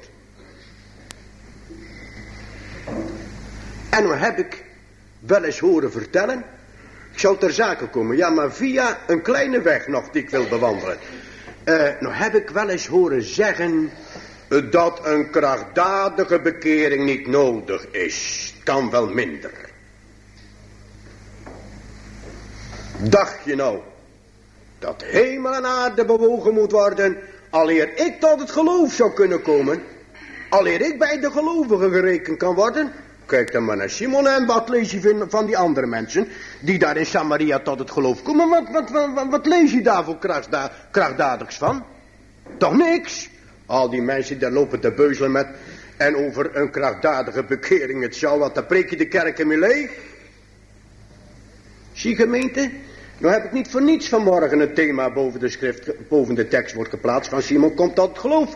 En nu heb ik wel eens horen vertellen, ik zal ter zake komen, ja maar via een kleine weg nog die ik wil bewandelen. Nou heb ik wel eens horen zeggen dat een krachtdadige bekering niet nodig is. Kan wel minder. Dacht je nou dat hemel en aarde bewogen moet worden, aleer ik tot het geloof zou kunnen komen? Alleer ik bij de gelovigen gerekend kan worden. Kijk dan maar naar Simon en wat lees je van die andere mensen die daar in Samaria tot het geloof komen. Wat lees je daar voor krachtdadigs van? Toch niks. Al die mensen daar lopen te beuzelen met en over een krachtdadige bekering. Het zal wat, dan preek je de kerken mee leeg. Zie gemeente, nou heb ik niet voor niets vanmorgen het thema boven de tekst wordt geplaatst van Simon komt tot het geloof.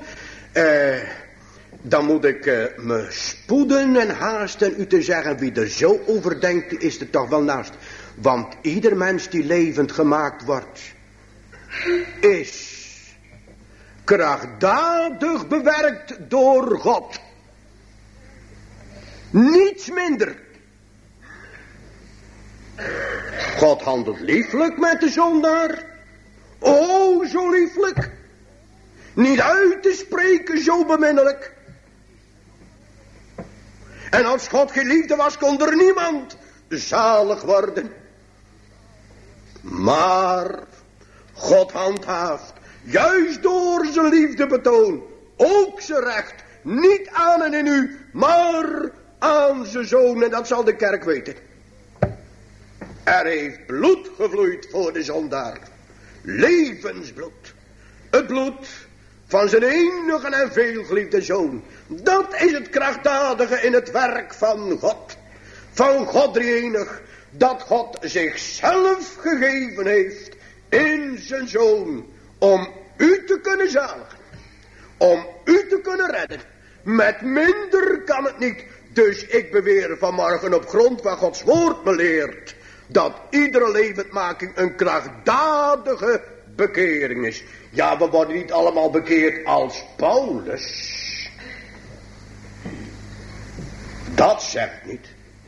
Dan moet ik me spoeden en haasten u te zeggen, wie er zo over denkt, is er toch wel naast. Want ieder mens die levend gemaakt wordt, is krachtdadig bewerkt door God. Niets minder. God handelt lieflijk met de zondaar. O, zo lieflijk. Niet uit te spreken, zo beminnelijk. En als God geen liefde was, kon er niemand zalig worden. Maar God handhaaft, juist door zijn liefdebetoon, ook zijn recht, niet aan en in u, maar aan zijn zoon. En dat zal de kerk weten. Er heeft bloed gevloeid voor de zondaar. Levensbloed. Het bloed van zijn enige en veelgeliefde zoon. Dat is het krachtdadige in het werk van God. Van God drieënig. Dat God zichzelf gegeven heeft in zijn zoon. Om u te kunnen zaligen. Om u te kunnen redden. Met minder kan het niet. Dus ik beweer vanmorgen op grond van Gods woord me leert. Dat iedere levendmaking een krachtdadige bekering is. Ja, we worden niet allemaal bekeerd als Paulus. Dat zegt niet.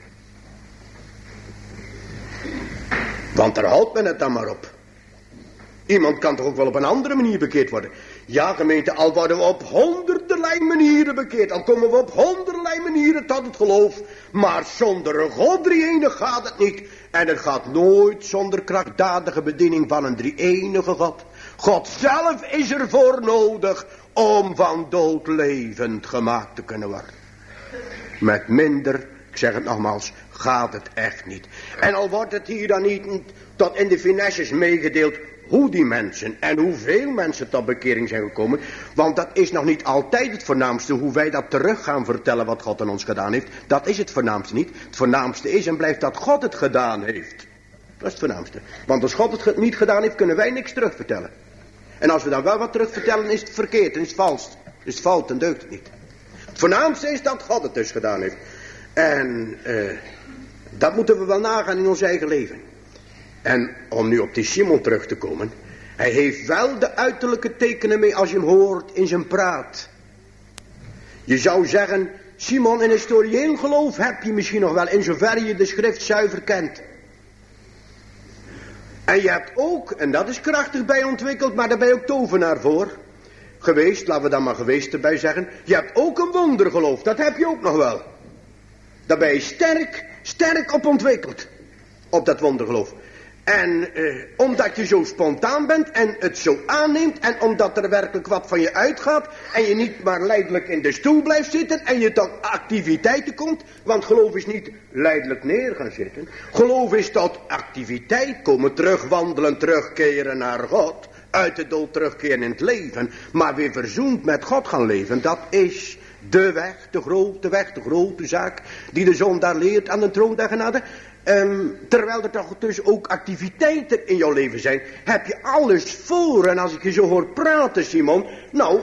Want daar houdt men het dan maar op. Iemand kan toch ook wel op een andere manier bekeerd worden. Ja, gemeente, al worden we op honderderlei manieren bekeerd. Al komen we op honderderlei manieren tot het geloof. Maar zonder een God drie-enig gaat het niet. En het gaat nooit zonder krachtdadige bediening van een drie-enige God. God zelf is ervoor nodig om van dood levend gemaakt te kunnen worden. Met minder, ik zeg het nogmaals, gaat het echt niet. En al wordt het hier dan niet tot in de finesses meegedeeld hoe die mensen en hoeveel mensen tot bekering zijn gekomen. Want dat is nog niet altijd het voornaamste, hoe wij dat terug gaan vertellen wat God aan ons gedaan heeft. Dat is het voornaamste niet. Het voornaamste is en blijft dat God het gedaan heeft. Dat is het voornaamste. Want als God het niet gedaan heeft, kunnen wij niks terugvertellen. En als we dan wel wat terugvertellen, is het verkeerd en is het vals. Is het fout en deugt het niet. Het voornaamste is dat God het dus gedaan heeft. En dat moeten we wel nagaan in ons eigen leven. En om nu op die Simon terug te komen. Hij heeft wel de uiterlijke tekenen mee als je hem hoort in zijn praat. Je zou zeggen, Simon, in historieel geloof heb je misschien nog wel in zoverre je de schrift zuiver kent. En je hebt ook, en dat is krachtig bij ontwikkeld, maar daar ben je ook tovenaar voor geweest, laten we dan maar geweest erbij zeggen. Je hebt ook een wondergeloof, dat heb je ook nog wel. Daar ben je sterk op ontwikkeld, op dat wondergeloof. En omdat je zo spontaan bent en het zo aanneemt en omdat er werkelijk wat van je uitgaat en je niet maar lijdelijk in de stoel blijft zitten en je tot activiteiten komt, want geloof is niet lijdelijk neer gaan zitten. Geloof is tot activiteit komen, terugwandelen, terugkeren naar God, uit de dood terugkeren in het leven, maar weer verzoend met God gaan leven, dat is de weg, de grote zaak die de zondaar leert aan de troon der genade. Terwijl er toch dus ook activiteiten in jouw leven zijn, heb je alles voor. En als ik je zo hoor praten, Simon, nou,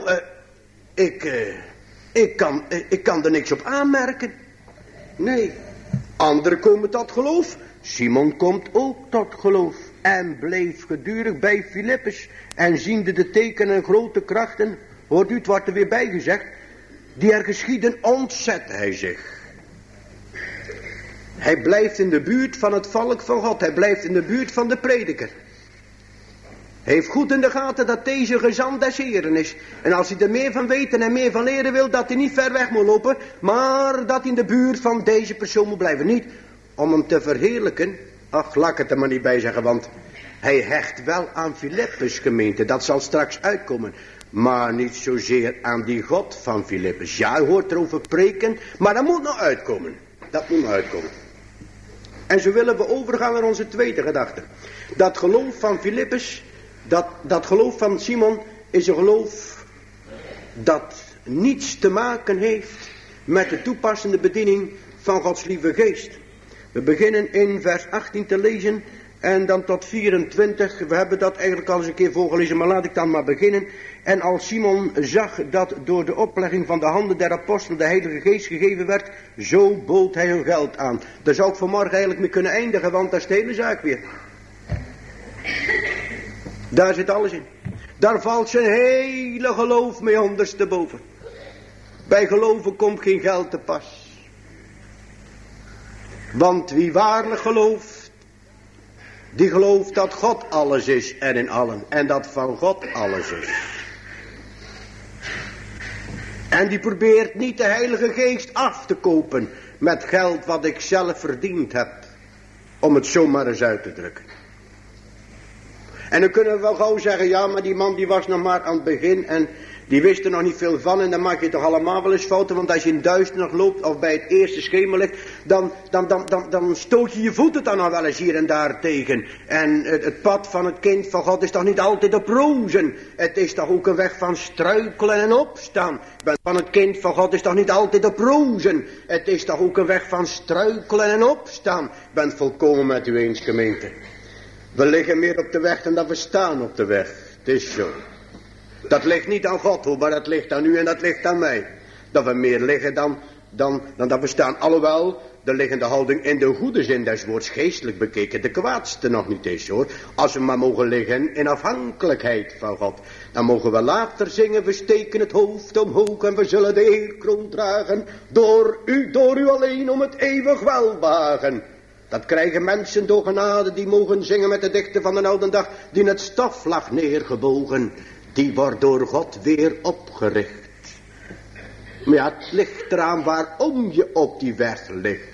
ik kan er niks op aanmerken. Nee, anderen komen tot geloof. Simon komt ook tot geloof. En bleef gedurig bij Filippus. En ziende de tekenen en grote krachten, hoort u, het wordt er weer bij gezegd, die er geschieden, ontzette hij zich. Hij blijft in de buurt van het volk van God. Hij blijft in de buurt van de prediker. Hij heeft goed in de gaten dat deze gezant des Heren is. En als hij er meer van weten en meer van leren wil, dat hij niet ver weg moet lopen, maar dat hij in de buurt van deze persoon moet blijven. Niet om hem te verheerlijken. Ach, laat ik het er maar niet bij zeggen, want hij hecht wel aan Filippus, gemeente. Dat zal straks uitkomen. Maar niet zozeer aan die God van Filippus. Ja, u hoort erover preken, maar dat moet nog uitkomen. Dat moet nog uitkomen. En zo willen we overgaan naar onze tweede gedachte. Dat geloof van Filippus, dat geloof van Simon is een geloof dat niets te maken heeft met de toepassende bediening van Gods lieve geest. We beginnen in vers 18 te lezen en dan tot 24. We hebben dat eigenlijk al eens een keer voorgelezen, maar laat ik dan maar beginnen. En als Simon zag dat door de oplegging van de handen der apostelen de Heilige Geest gegeven werd, zo bood hij hun geld aan. Daar zou ik vanmorgen eigenlijk mee kunnen eindigen, want dat is de hele zaak weer. Daar zit alles in. Daar valt zijn hele geloof mee ondersteboven. Bij geloven komt geen geld te pas. Want wie waarlijk gelooft, die gelooft dat God alles is en in allen. En dat van God alles is. En die probeert niet de Heilige Geest af te kopen met geld wat ik zelf verdiend heb. Om het zomaar eens uit te drukken. En dan kunnen we wel gauw zeggen, ja, maar die man die was nog maar aan het begin en die wist er nog niet veel van. En dan maak je toch allemaal wel eens fouten, want als je in duisternis loopt of bij het eerste schemerlicht, dan stoot je je voeten dan nog wel eens hier en daar tegen. En het pad van het kind van God is toch niet altijd op rozen. Het is toch ook een weg van struikelen en opstaan. Van het kind van God is toch niet altijd op rozen. Het is toch ook een weg van struikelen en opstaan. Ik ben het volkomen met u eens, gemeente. We liggen meer op de weg dan dat we staan op de weg. Het is zo. Dat ligt niet aan God hoor, maar dat ligt aan u en dat ligt aan mij. Dat we meer liggen dan dat we staan. Alhoewel, de liggende houding in de goede zin des woords geestelijk bekeken de kwaadste nog niet is hoor. Als we maar mogen liggen in afhankelijkheid van God. Dan mogen we later zingen, we steken het hoofd omhoog en we zullen de eerkroon dragen. Door u alleen om het eeuwig welbehagen. Dat krijgen mensen door genade die mogen zingen met de dichter van de oude dag. Die in het stof lag neergebogen. Die wordt door God weer opgericht. Maar ja, het ligt eraan waarom je op die weg ligt.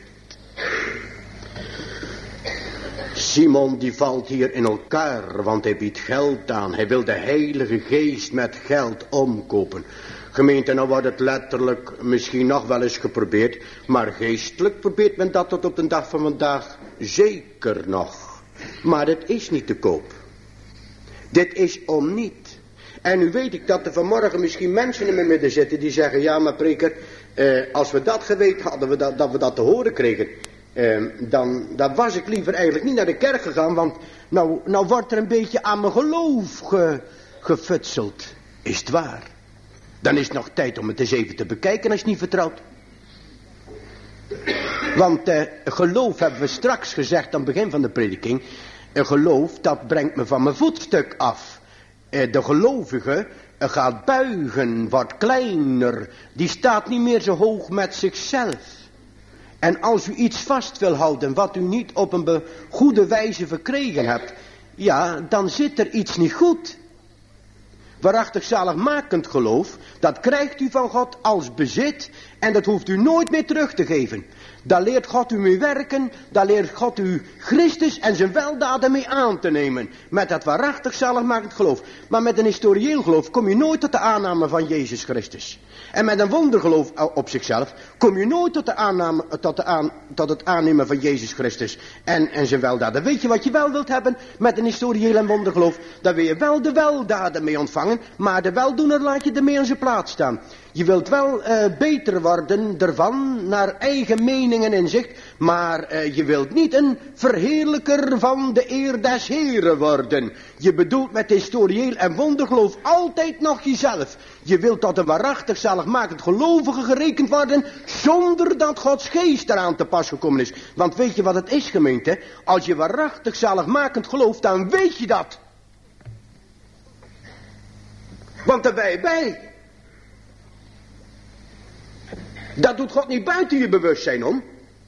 Simon die valt hier in elkaar, want hij biedt geld aan. Hij wil de Heilige Geest met geld omkopen. Gemeente, nou wordt het letterlijk misschien nog wel eens geprobeerd. Maar geestelijk probeert men dat tot op de dag van vandaag zeker nog. Maar het is niet te koop. Dit is om niet. En nu weet ik dat er vanmorgen misschien mensen in mijn midden zitten die zeggen, ja maar preker, als we dat geweten hadden, dat we dat te horen kregen, dan was ik liever eigenlijk niet naar de kerk gegaan, want nou wordt er een beetje aan mijn geloof gefutseld. Is het waar? Dan is het nog tijd om het eens even te bekijken als je het niet vertrouwt. Want geloof hebben we straks gezegd aan het begin van de prediking, geloof dat brengt me van mijn voetstuk af. De gelovige gaat buigen, wordt kleiner. Die staat niet meer zo hoog met zichzelf. En als u iets vast wil houden wat u niet op een goede wijze verkregen hebt, ja, dan zit er iets niet goed. Waarachtig zaligmakend geloof, dat krijgt u van God als bezit en dat hoeft u nooit meer terug te geven. Daar leert God u mee werken, daar leert God u Christus en zijn weldaden mee aan te nemen. Met dat waarachtig zaligmakend geloof. Maar met een historieel geloof kom je nooit tot de aanname van Jezus Christus. En met een wondergeloof op zichzelf kom je nooit tot het aannemen van Jezus Christus en zijn weldaden. Weet je wat je wel wilt hebben met een historieel en wondergeloof? Dan wil je wel de weldaden mee ontvangen, maar de weldoener laat je ermee aan zijn plaats staan. Je wilt wel beter worden ervan, naar eigen mening en inzicht, maar je wilt niet een verheerlijker van de eer des Heren worden. Je bedoelt met historieel en wondergeloof altijd nog jezelf. Je wilt tot een waarachtig zaligmakend gelovige gerekend worden, zonder dat Gods geest eraan te pas gekomen is. Want weet je wat het is, gemeente? Als je waarachtig zaligmakend gelooft, dan weet je dat. Want daar ben je bij. Dat doet God niet buiten je bewustzijn om.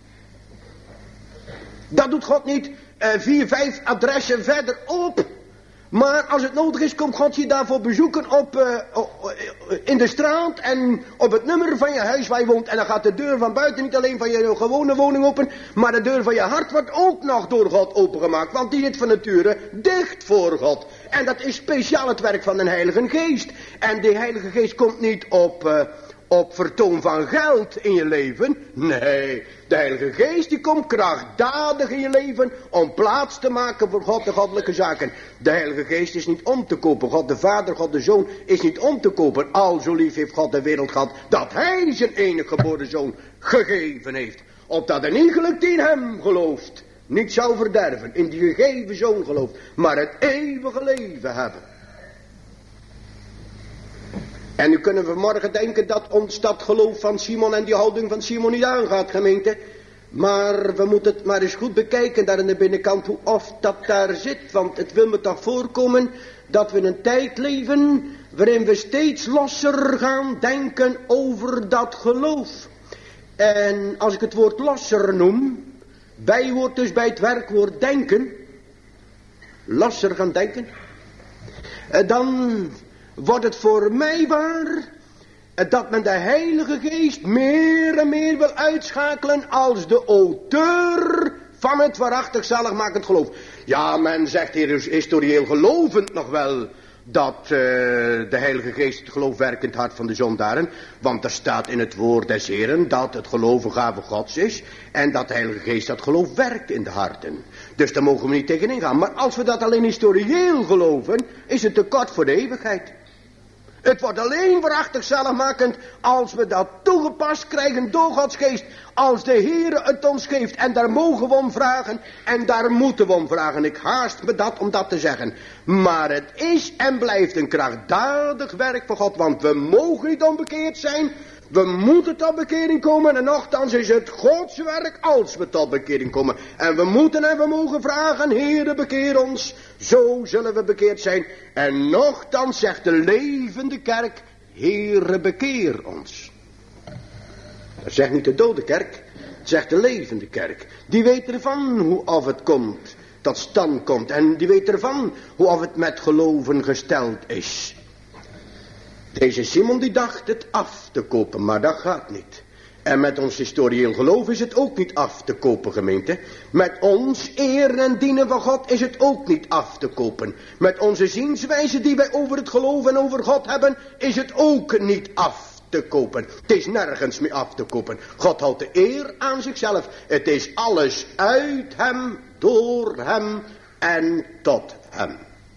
Dat doet God niet 4, 5 adressen verder op. Maar als het nodig is, komt God je daarvoor bezoeken in de straat en op het nummer van je huis waar je woont. En dan gaat de deur van buiten niet alleen van je gewone woning open, maar de deur van je hart wordt ook nog door God opengemaakt. Want die zit van nature dicht voor God. En dat is speciaal het werk van de Heilige Geest. En de Heilige Geest komt niet op vertoon van geld in je leven. Nee, de Heilige Geest die komt krachtdadig in je leven om plaats te maken voor God de goddelijke zaken. De Heilige Geest is niet om te kopen. God de Vader, God de Zoon is niet om te kopen. Al zo lief heeft God de wereld gehad dat hij zijn enige geboren Zoon gegeven heeft. Opdat een iegelijk die in hem gelooft niet zou verderven, in die gegeven Zoon gelooft, maar het eeuwige leven hebben. En nu kunnen we morgen denken dat ons dat geloof van Simon en die houding van Simon niet aangaat, gemeente. Maar we moeten het maar eens goed bekijken daar in de binnenkant hoe of dat daar zit. Want het wil me toch voorkomen dat we in een tijd leven waarin we steeds losser gaan denken over dat geloof. En als ik het woord losser noem, bijwoord dus bij het werkwoord denken, losser gaan denken, dan wordt het voor mij waar dat men de Heilige Geest meer en meer wil uitschakelen als de auteur van het waarachtig zaligmakend geloof. Ja, men zegt hier dus historieel gelovend nog wel dat de Heilige Geest het geloof werkt in het hart van de zondaren. Want er staat in het woord des Heren dat het geloof een gave Gods is. En dat de Heilige Geest dat geloof werkt in de harten. Dus daar mogen we niet tegenin gaan. Maar als we dat alleen historieel geloven, is het te kort voor de eeuwigheid. Het wordt alleen waarachtig zaligmakend als we dat toegepast krijgen door Gods Geest. Als de Heere het ons geeft. En daar mogen we om vragen. En daar moeten we om vragen. Ik haast me dat om dat te zeggen. Maar het is en blijft een krachtdadig werk van God. Want we mogen niet onbekeerd zijn. We moeten tot bekering komen. En nochtans is het Gods werk als we tot bekering komen. En we moeten en we mogen vragen. Heere, bekeer ons. Zo zullen we bekeerd zijn. En nochtans zegt de levende kerk. Heere, bekeer ons. Dat zegt niet de dode kerk. Dat zegt de levende kerk. Die weet ervan hoe of het komt. Tot stand komt. En die weet ervan hoe of het met geloven gesteld is. Deze Simon die dacht het af te kopen, maar dat gaat niet. En met ons historieel geloof is het ook niet af te kopen, gemeente. Met ons eren en dienen van God is het ook niet af te kopen. Met onze zienswijze die wij over het geloof en over God hebben, is het ook niet af te kopen. Het is nergens meer af te kopen. God houdt de eer aan zichzelf. Het is alles uit hem, door hem en tot hem.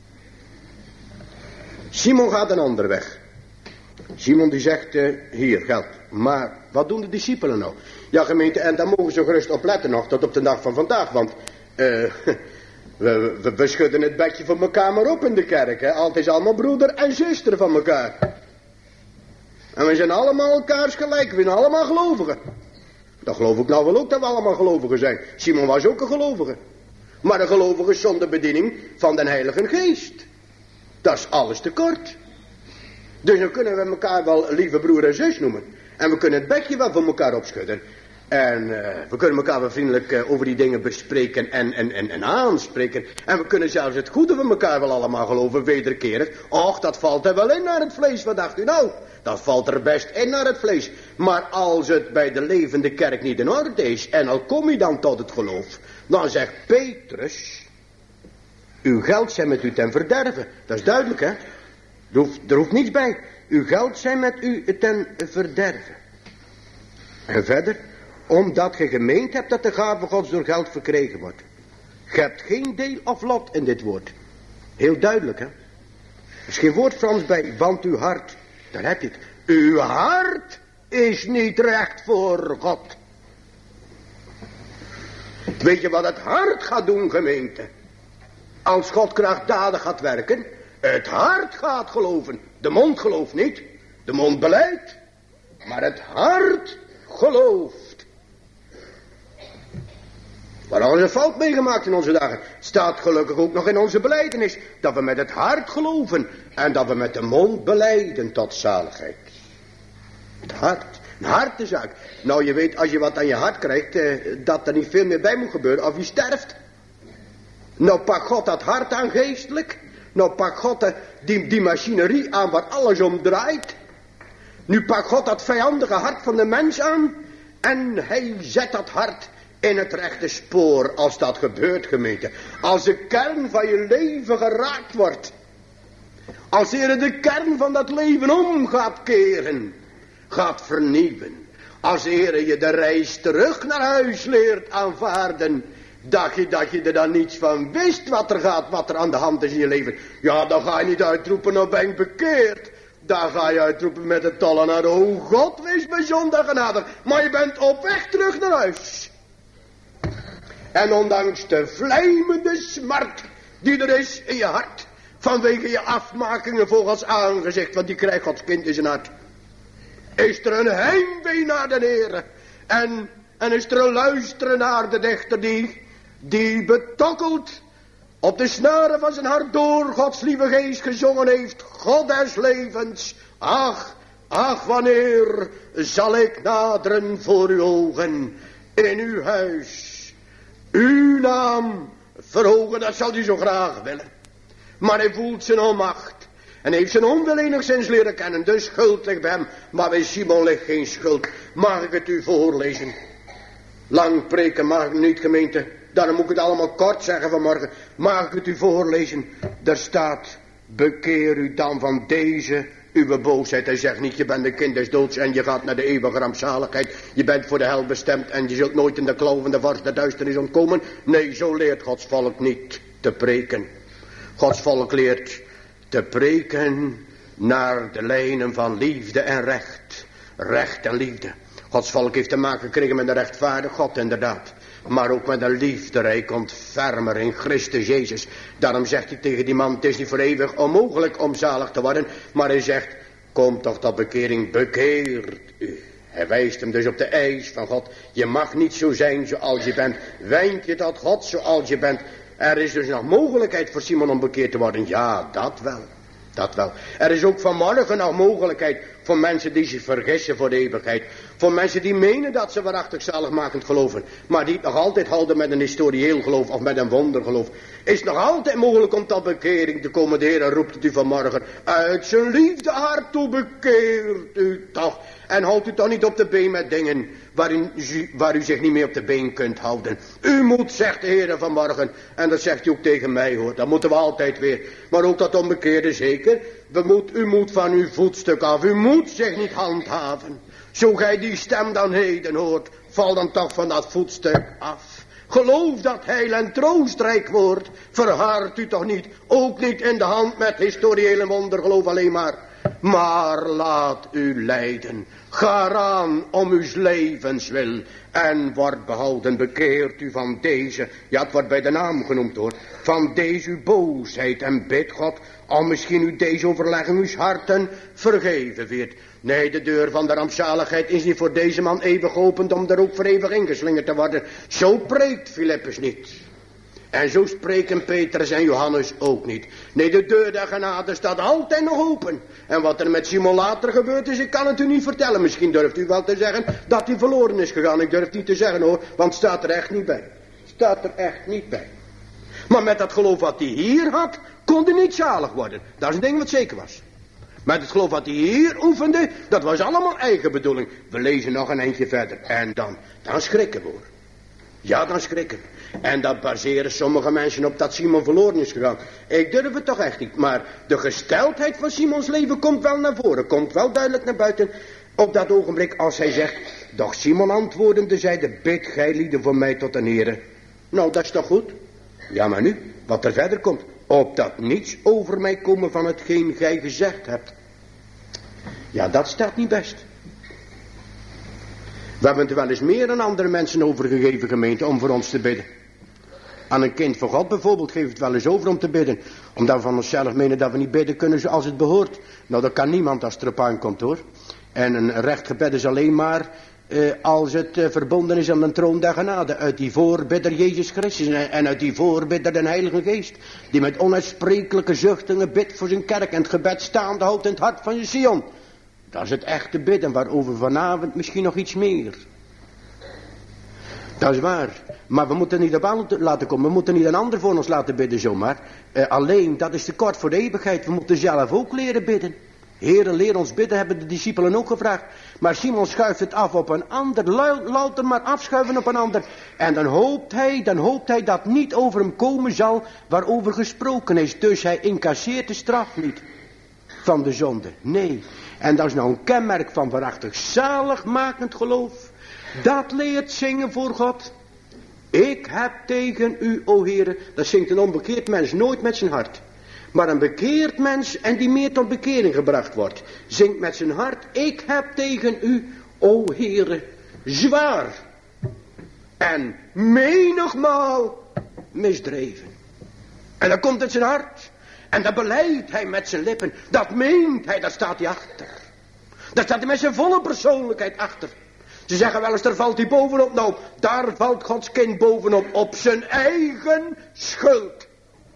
Simon gaat een andere weg. Simon die zegt, hier geld. Maar wat doen de discipelen nou? Ja, gemeente, en daar mogen ze gerust op letten nog tot op de dag van vandaag. Want we schudden het bedje van elkaar maar op in de kerk. Hè? Het is allemaal broeder en zuster van elkaar. En we zijn allemaal elkaars gelijk. We zijn allemaal gelovigen. Dat geloof ik nou wel ook dat we allemaal gelovigen zijn. Simon was ook een gelovige. Maar een gelovige zonder bediening van de Heilige Geest. Dat is alles te kort. Dus dan kunnen we elkaar wel lieve broer en zus noemen. En we kunnen het bedje wel van elkaar opschudden. En we kunnen elkaar wel vriendelijk over die dingen bespreken en aanspreken. En we kunnen zelfs het goede van elkaar wel allemaal geloven, wederkerig. Och, dat valt er wel in naar het vlees, wat dacht u nou? Dat valt er best in naar het vlees. Maar als het bij de levende kerk niet in orde is, en al kom je dan tot het geloof, dan zegt Petrus, uw geld zijn met u ten verderven. Dat is duidelijk, hè? Er hoeft niets bij. Uw geld zijn met u ten verderven. En verder, omdat je gemeend hebt dat de gave Gods door geld verkregen wordt. Je hebt geen deel of lot in dit woord. Heel duidelijk, hè. Er is geen woord Frans bij, want uw hart, daar heb je het. Uw hart is niet recht voor God. Weet je wat het hart gaat doen, gemeente? Als God krachtdadig gaat werken, het hart gaat geloven. De mond gelooft niet. De mond belijdt. Maar het hart gelooft. We hadden een fout meegemaakt in onze dagen. Het staat gelukkig ook nog in onze belijdenis. Dat we met het hart geloven. En dat we met de mond belijden tot zaligheid. Het hart. Een hartenzaak. Nou, je weet, als je wat aan je hart krijgt, dat er niet veel meer bij moet gebeuren of je sterft. Nou, pak God dat hart aan geestelijk. Nou, pak God die machinerie aan waar alles om draait. Nu pak God dat vijandige hart van de mens aan. En hij zet dat hart in het rechte spoor als dat gebeurt, gemeente. Als de kern van je leven geraakt wordt. Als de Heer de kern van dat leven om gaat keren. Gaat vernieuwen. Als de Heer je de reis terug naar huis leert aanvaarden. Dacht je er dan niets van wist wat er aan de hand is in je leven. Ja, dan ga je niet uitroepen, nou ben ik bekeerd. Dan ga je uitroepen met de tollenaar, oh God, wees mij zondag genadig. Maar je bent op weg terug naar huis. En ondanks de vlijmende smart die er is in je hart. Vanwege je afmakingen voor Gods aangezicht, want die krijgt Gods kind in zijn hart. Is er een heimwee naar de Heer. En is er een luisteren naar de dichter die betokkeld op de snaren van zijn hart door Gods lieve geest gezongen heeft. God des levens, ach wanneer zal ik naderen voor uw ogen in uw huis. Uw naam verhogen, dat zal hij zo graag willen. Maar hij voelt zijn onmacht. En heeft zijn onwil enigszins leren kennen. De schuld ligt bij hem. Maar bij Simon ligt geen schuld. Mag ik het u voorlezen? Lang preken mag ik niet, gemeente. Daarom moet ik het allemaal kort zeggen vanmorgen. Mag ik het u voorlezen? Daar staat: bekeer u dan van deze uw boosheid. Hij zegt niet, je bent een kind des doods en je gaat naar de eeuwige rampzaligheid. Je bent voor de hel bestemd en je zult nooit in de klauw van de vars der duisternis ontkomen. Nee, zo leert Gods volk niet te preken. Gods volk leert te preken naar de lijnen van liefde en recht. Recht en liefde. Gods volk heeft te maken gekregen met een rechtvaardig God, inderdaad. Maar ook met een liefderijk ontfermer in Christus Jezus. Daarom zegt hij tegen die man, het is niet voor eeuwig onmogelijk om zalig te worden. Maar hij zegt, kom toch tot bekering, bekeert u. Hij wijst hem dus op de eis van God. Je mag niet zo zijn zoals je bent. Wend je tot God zoals je bent. Er is dus nog mogelijkheid voor Simon om bekeerd te worden. Ja, dat wel. Dat wel. Er is ook vanmorgen nog mogelijkheid voor mensen die zich vergissen voor de eeuwigheid. Voor mensen die menen dat ze waarachtig zaligmakend geloven. Maar die het nog altijd houden met een historieel geloof of met een wondergeloof. Is het nog altijd mogelijk om tot bekering te komen. De Heer roept het u vanmorgen. Uit zijn liefde hart toe bekeert u toch. En houdt u toch niet op de been met dingen waar u zich niet meer op de been kunt houden. U moet, zegt de Heer vanmorgen. En dat zegt u ook tegen mij, hoor. Dat moeten we altijd weer. Maar ook dat onbekeerde zeker. U moet van uw voetstuk af. U moet zich niet handhaven. Zo gij die stem dan heden hoort. Val dan toch van dat voetstuk af. Geloof dat heil en troostrijk wordt. Verhard u toch niet. Ook niet in de hand met historieel en wondergeloof alleen maar. Maar laat u leiden. Ga eraan om uw levenswil. En wordt behouden, bekeert u van deze. Ja, het wordt bij de naam genoemd hoor. Van deze uw boosheid en bid God. Om misschien u deze overlegging uw harten vergeven wird. Nee, de deur van de rampzaligheid is niet voor deze man eeuwig geopend om er ook voor eeuwig ingeslingerd te worden. Zo preekt Filippus niet. En zo spreken Petrus en Johannes ook niet. Nee, de deur der genade staat altijd nog open. En wat er met Simon later gebeurd is, ik kan het u niet vertellen. Misschien durft u wel te zeggen dat hij verloren is gegaan. Ik durf het niet te zeggen hoor, want het staat er echt niet bij. Staat er echt niet bij. Maar met dat geloof wat hij hier had, kon hij niet zalig worden. Dat is een ding wat zeker was. Met het geloof wat hij hier oefende, dat was allemaal eigen bedoeling. We lezen nog een eindje verder. En dan schrikken we hoor. Ja, dan schrikken. En dat baseren sommige mensen op dat Simon verloren is gegaan. Ik durf het toch echt niet. Maar de gesteldheid van Simons leven komt wel naar voren. Komt wel duidelijk naar buiten. Op dat ogenblik als hij zegt. Doch Simon antwoordende zeide. Bid gij lieden voor mij tot een Heere. Nou, dat is toch goed? Ja, maar nu, wat er verder komt. Opdat niets over mij komen van hetgeen gij gezegd hebt. Ja, dat staat niet best. We hebben er wel eens meer aan andere mensen overgegeven, gemeente, om voor ons te bidden. Aan een kind van God bijvoorbeeld geeft het wel eens over om te bidden. Omdat we van onszelf menen dat we niet bidden kunnen zoals het behoort. Nou, dat kan niemand als het erop aankomt hoor. En een recht gebed is alleen maar als het verbonden is aan de troon der genade. Uit die voorbidder Jezus Christus en uit die voorbidder den Heilige Geest. Die met onuitsprekelijke zuchtingen bidt voor zijn kerk en het gebed staande houdt in het hart van Sion. Dat is het echte bidden waarover vanavond misschien nog iets meer. Dat is waar. Maar we moeten niet op aan laten komen. We moeten niet een ander voor ons laten bidden zomaar. Alleen, dat is te kort voor de eeuwigheid. We moeten zelf ook leren bidden. Heere, leer ons bidden, hebben de discipelen ook gevraagd. Maar Simon schuift het af op een ander. Louter maar afschuiven op een ander. En dan hoopt hij dat niet over hem komen zal waarover gesproken is. Dus hij incasseert de straf niet. van de zonde. Nee. En dat is nou een kenmerk van waarachtig zaligmakend geloof. Dat leert zingen voor God. Ik heb tegen u, o Heere. Dat zingt een onbekeerd mens nooit met zijn hart. Maar een bekeerd mens en die meer tot bekering gebracht wordt. Zingt met zijn hart. Ik heb tegen u, o Heere, zwaar. En menigmaal misdreven. En dan komt het zijn hart. En dat beleidt hij met zijn lippen. Dat meent hij, dat staat hij achter. Daar staat hij met zijn volle persoonlijkheid achter. Ze zeggen wel eens, daar valt hij bovenop. Nou, daar valt Gods kind bovenop. Op zijn eigen schuld.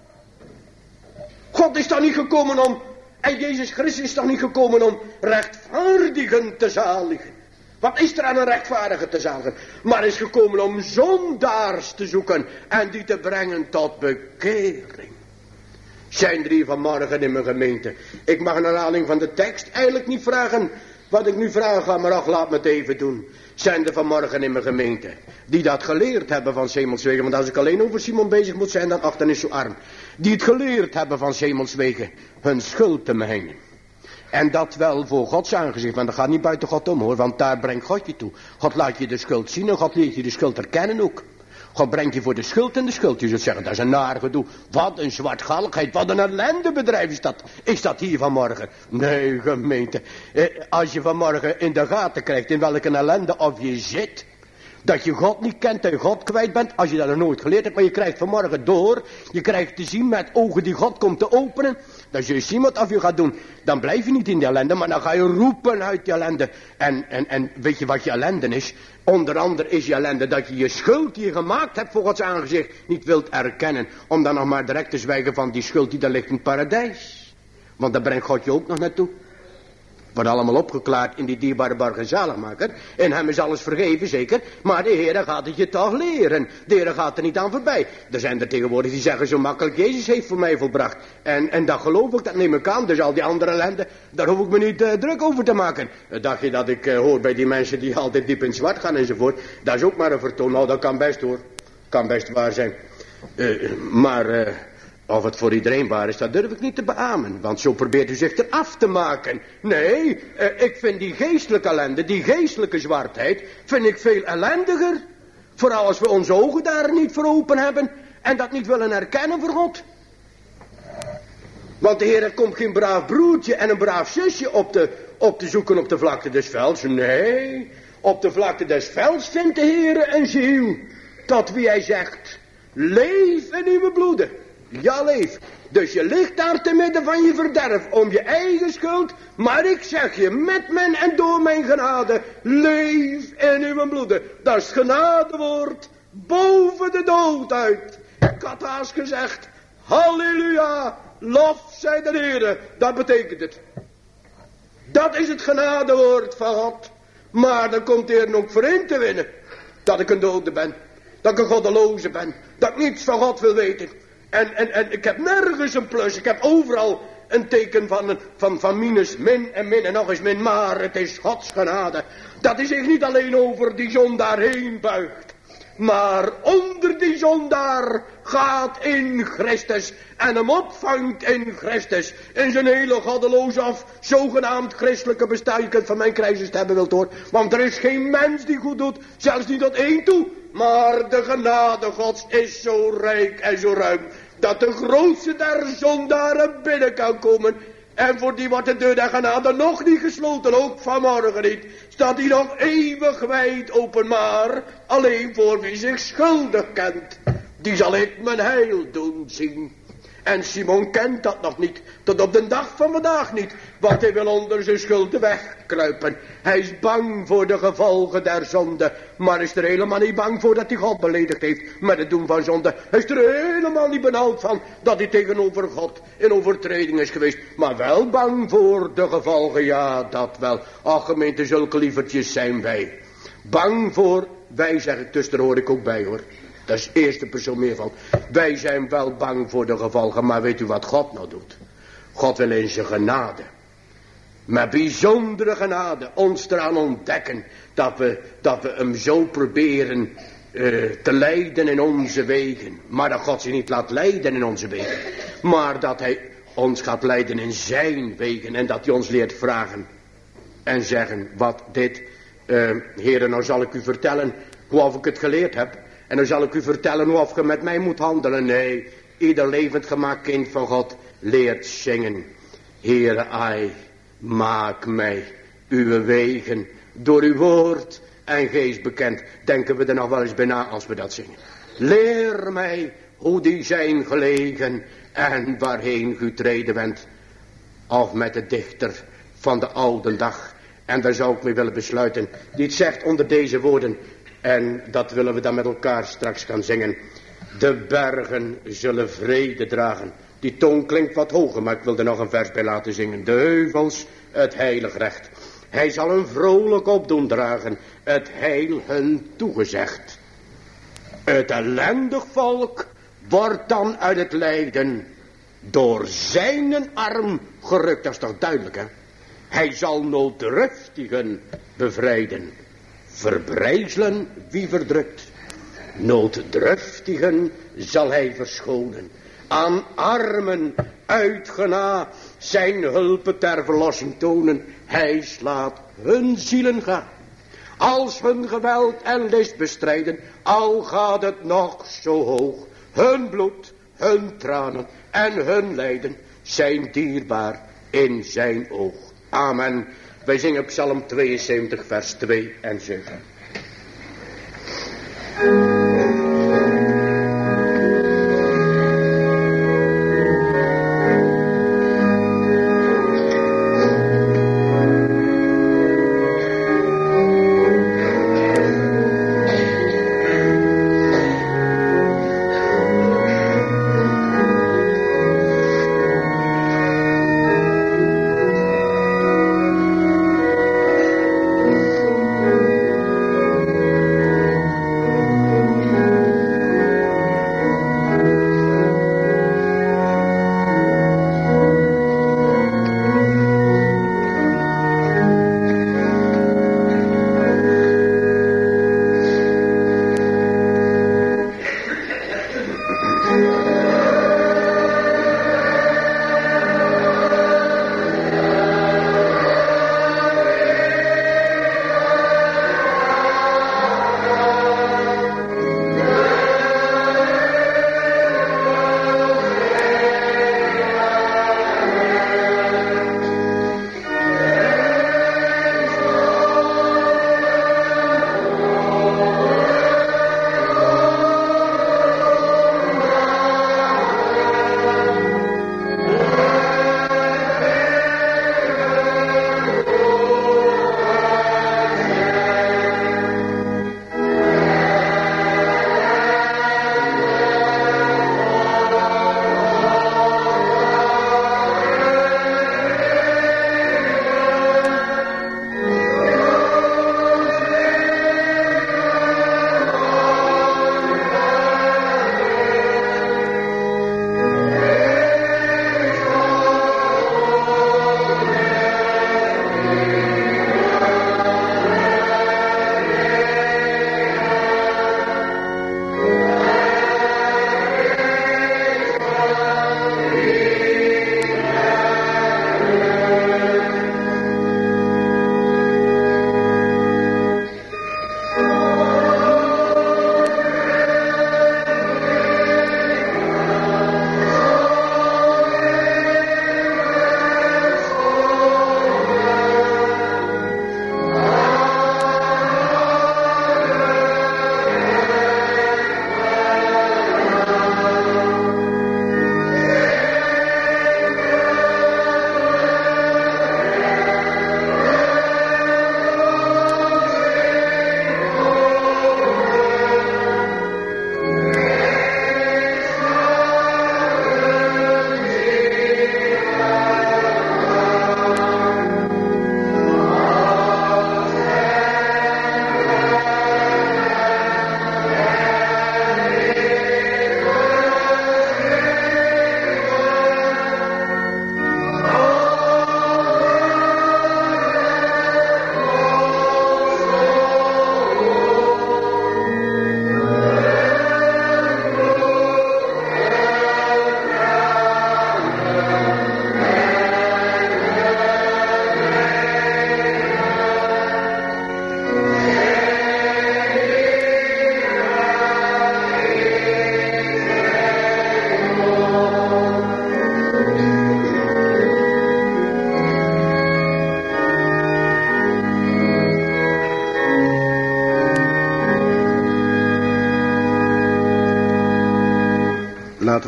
God is toch niet gekomen om, en Jezus Christus is toch niet gekomen om rechtvaardigen te zaligen. Wat is er aan een rechtvaardige te zaligen? Maar is gekomen om zondaars te zoeken en die te brengen tot bekering. Zijn er hier vanmorgen in mijn gemeente? Ik mag een herhaling van de tekst eigenlijk niet vragen wat ik nu vraag, maar ach, laat me het even doen. Zijn er vanmorgen in mijn gemeente die dat geleerd hebben van Hemelswegen? Want als ik alleen over Simon bezig moet zijn, dan ach, dan is zo arm. Die het geleerd hebben van Hemelswegen hun schuld te mijnen. En dat wel voor Gods aangezicht, want dat gaat niet buiten God om hoor, want daar brengt God je toe. God laat je de schuld zien en God leert je de schuld herkennen ook. God brengt je voor de schuld en de schuld. Je zult zeggen, dat is een naar gedoe. Wat een zwartgalligheid, wat een ellendebedrijf is dat. Is dat hier vanmorgen? Nee, gemeente. Als je vanmorgen in de gaten krijgt in welke ellende of je zit. Dat je God niet kent en God kwijt bent. Als je dat nog nooit geleerd hebt. Maar je krijgt vanmorgen door. Je krijgt te zien met ogen die God komt te openen. Dat je zien wat of je gaat doen. Dan blijf je niet in die ellende. Maar dan ga je roepen uit die ellende. En weet je wat je ellende is? Onder andere is je ellende dat je je schuld die je gemaakt hebt voor Gods aangezicht niet wilt erkennen. Om dan nog maar direct te zwijgen van die schuld die daar ligt in het paradijs. Want daar brengt God je ook nog naartoe. Wordt allemaal opgeklaard in die dierbare barge zaligmaker. In hem is alles vergeven, zeker. Maar de Heer gaat het je toch leren. De Heer gaat er niet aan voorbij. Er zijn er tegenwoordig die zeggen zo makkelijk. Jezus heeft voor mij volbracht. En dat geloof ik, dat neem ik aan. Dus al die andere ellende, daar hoef ik me niet druk over te maken. Dacht je dat ik hoor bij die mensen die altijd diep in zwart gaan enzovoort. Dat is ook maar een vertoon. Nou, dat kan best hoor. Kan best waar zijn. Maar of het voor iedereen waar is, dat durf ik niet te beamen. Want zo probeert u zich eraf te maken. Nee, ik vind die geestelijke ellende, die geestelijke zwartheid, vind ik veel ellendiger. Vooral als we onze ogen daar niet voor open hebben. En dat niet willen herkennen voor God. Want de Heer komt geen braaf broertje en een braaf zusje op te zoeken op de vlakte des velds. Nee, op de vlakte des velds vindt de Heer een ziel. Tot wie hij zegt, leef in uw bloeden. Ja, leef. Dus je ligt daar te midden van je verderf om je eigen schuld. Maar ik zeg je, met mijn en door mijn genade, leef in uw bloeden. Dat is het genadewoord boven de dood uit. Ik had haast gezegd, halleluja, lof zij de Heere. Dat betekent het. Dat is het genadewoord van God. Maar dan komt de Heer ook voor in te winnen. Dat ik een dode ben. Dat ik een goddeloze ben. Dat ik niets van God wil weten. En ik heb nergens een plus. Ik heb overal een teken van minus, min en nog eens min. Maar het is Gods genade. Dat hij zich niet alleen over die zondaar heen buigt. Maar onder die zondaar gaat in Christus. En hem opvangt in Christus. In zijn hele goddeloze of zogenaamd christelijke bestaan. Je kunt van mijn krijzers hebben wilt hoor. Want er is geen mens die goed doet. Zelfs niet tot één toe. Maar de genade Gods is zo rijk en zo ruim. Dat de grootste der zondaren binnen kan komen. En voor die wordt de deur der genade nog niet gesloten. Ook vanmorgen niet. Staat die nog eeuwig wijd open. Maar alleen voor wie zich schuldig kent. Die zal ik mijn heil doen zien. En Simon kent dat nog niet. Tot op de dag van vandaag niet. Want hij wil onder zijn schuld wegkruipen. Hij is bang voor de gevolgen der zonde. Maar is er helemaal niet bang voor dat hij God beledigd heeft. Met het doen van zonde. Hij is er helemaal niet benauwd van. Dat hij tegenover God in overtreding is geweest. Maar wel bang voor de gevolgen. Ja, dat wel. Ach gemeente, zulke lievertjes zijn wij. Bang voor, wij zeg ik, dus daar hoor ik ook bij hoor. Dat is de eerste persoon meer van. Wij zijn wel bang voor de gevolgen, maar weet u wat God nou doet? God wil in zijn genade, met bijzondere genade, ons eraan ontdekken dat we hem zo proberen te leiden in onze wegen. Maar dat God zich niet laat leiden in onze wegen. Maar dat hij ons gaat leiden in zijn wegen en dat hij ons leert vragen en zeggen wat dit, Heere, nou zal ik u vertellen hoe of ik het geleerd heb en dan zal ik u vertellen hoe of je met mij moet handelen. Nee, ieder levend gemaakt kind van God leert zingen. Heere, ai, maak mij uw wegen door uw woord en geest bekend. Denken we er nog wel eens bij na als we dat zingen. Leer mij hoe die zijn gelegen en waarheen u treden bent. Of met de dichter van de oude dag. En daar zou ik mee willen besluiten. Die het zegt onder deze woorden. En dat willen we dan met elkaar straks gaan zingen. De bergen zullen vrede dragen. Die toon klinkt wat hoger, maar ik wil er nog een vers bij laten zingen. De heuvels, het heilig recht. Hij zal een vrolijk opdoen dragen. Het heil hun toegezegd. Het ellendig volk wordt dan uit het lijden door zijn arm gerukt. Dat is toch duidelijk, hè? Hij zal nooddruftigen bevrijden. Verbrijzelen wie verdrukt. Nooddruftigen zal hij verschonen. Aan armen uitgena zijn hulpen ter verlossing tonen. Hij slaat hun zielen gaan. Als hun geweld en list bestrijden, al gaat het nog zo hoog. Hun bloed, hun tranen en hun lijden zijn dierbaar in zijn oog. Amen. Wij zingen Psalm 72 vers 2 en 7.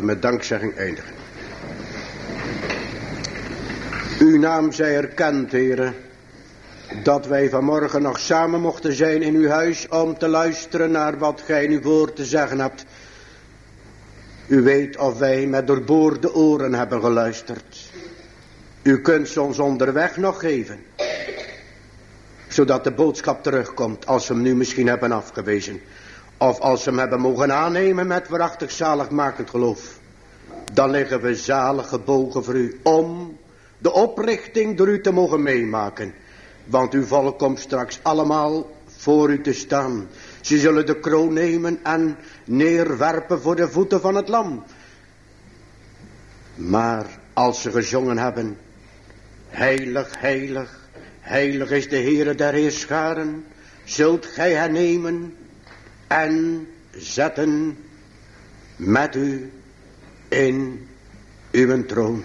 we met dankzegging eindigen. Uw naam zij erkend, Heere, dat wij vanmorgen nog samen mochten zijn in uw huis om te luisteren naar wat gij in uw woord te zeggen hebt. U weet of wij met doorboorde oren hebben geluisterd. U kunt ze ons onderweg nog geven, zodat de boodschap terugkomt als we hem nu misschien hebben afgewezen. Of als we hem hebben mogen aannemen met waarachtig zaligmakend geloof. Dan liggen we zalig gebogen voor u om de oprichting door u te mogen meemaken. Want uw volk komt straks allemaal voor u te staan. Ze zullen de kroon nemen en neerwerpen voor de voeten van het lam. Maar als ze gezongen hebben, heilig, heilig, heilig is de Heere der Heerscharen, zult gij hen nemen en zetten met u in uw troon.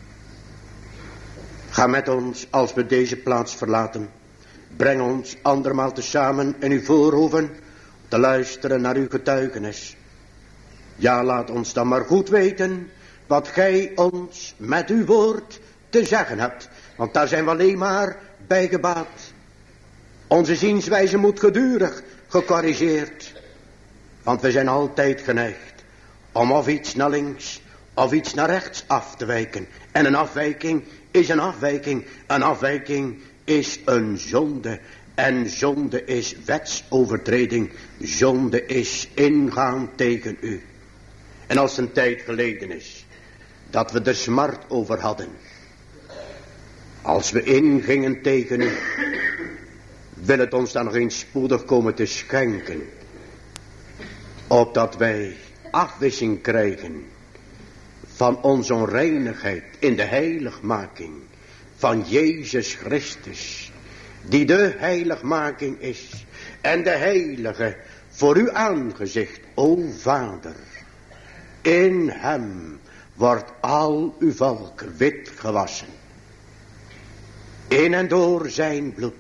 Ga met ons als we deze plaats verlaten. Breng ons andermaal tezamen in uw voorhoeven te luisteren naar uw getuigenis. Ja, laat ons dan maar goed weten wat gij ons met uw woord te zeggen hebt. Want daar zijn we alleen maar bij gebaat. Onze zienswijze moet gedurig gecorrigeerd. Want we zijn altijd geneigd om of iets naar links of iets naar rechts af te wijken. En een afwijking is een afwijking. Een afwijking is een zonde. En zonde is wetsovertreding. Zonde is ingaan tegen u. En als een tijd geleden is dat we er smart over hadden. Als we ingingen tegen u, wil het ons dan nog eens spoedig komen te schenken. Opdat wij afwissing krijgen van onze onreinigheid in de heiligmaking van Jezus Christus. Die de heiligmaking is. En de heilige voor uw aangezicht, o Vader. In hem wordt al uw volk wit gewassen. In en door zijn bloed,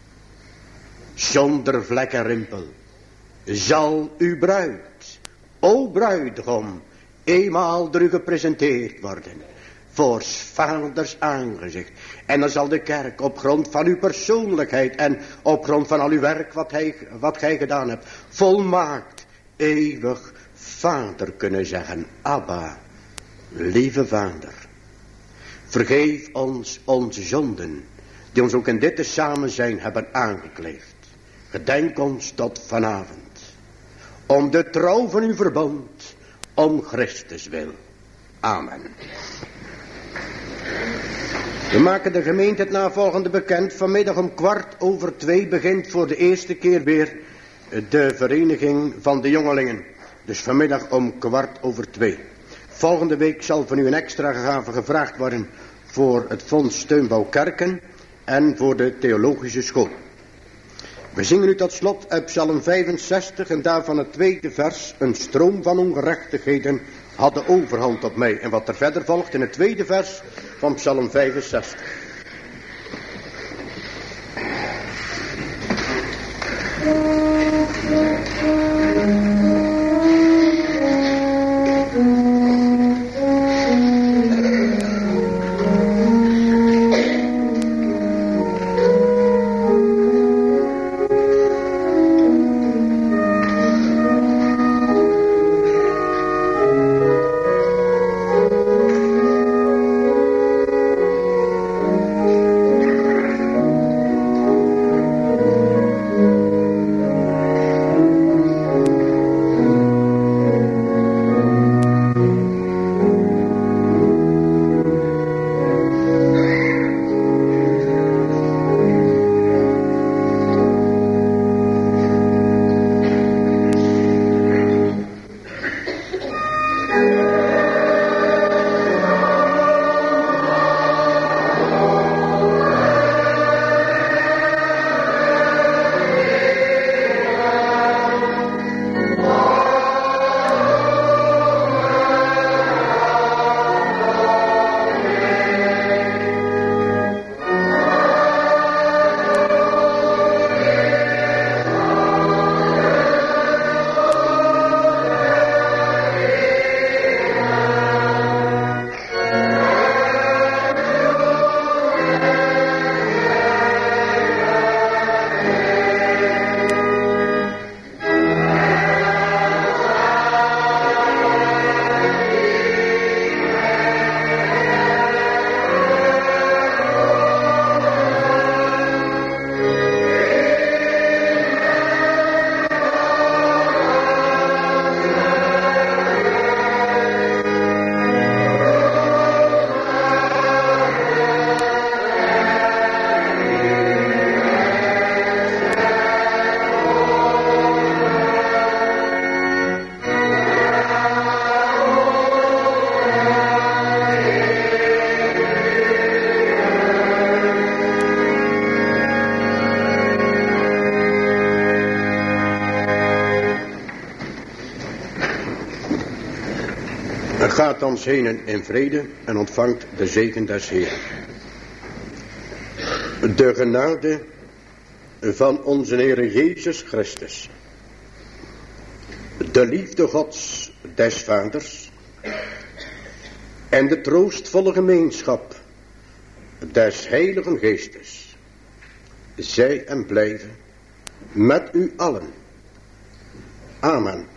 zonder vlek en rimpel, zal uw bruid, o bruidegom, eenmaal door u gepresenteerd worden. Voor 's vaders aangezicht. En dan zal de kerk op grond van uw persoonlijkheid en op grond van al uw werk wat gij gedaan hebt, volmaakt, eeuwig Vader kunnen zeggen. Abba, lieve Vader, vergeef ons onze zonden, die ons ook in dit te samen zijn hebben aangekleefd. Gedenk ons tot vanavond, om de trouw van uw verbond, om Christus wil. Amen. We maken de gemeente het navolgende bekend. Vanmiddag om 1:15 begint voor de eerste keer weer de vereniging van de jongelingen. Dus vanmiddag om 1:15. Volgende week zal van u een extra gave gevraagd worden voor het Fonds Steunbouw Kerken en voor de theologische school. We zingen nu tot slot uit Psalm 65 en daarvan het tweede vers. Een stroom van ongerechtigheden had de overhand op mij. En wat er verder volgt in het tweede vers van Psalm 65. Gaat dan heen in vrede en ontvangt de zegen des Heeren. De genade van onze Heere Jezus Christus, de liefde Gods des Vaders en de troostvolle gemeenschap des Heiligen Geestes, zij en blijven met u allen. Amen.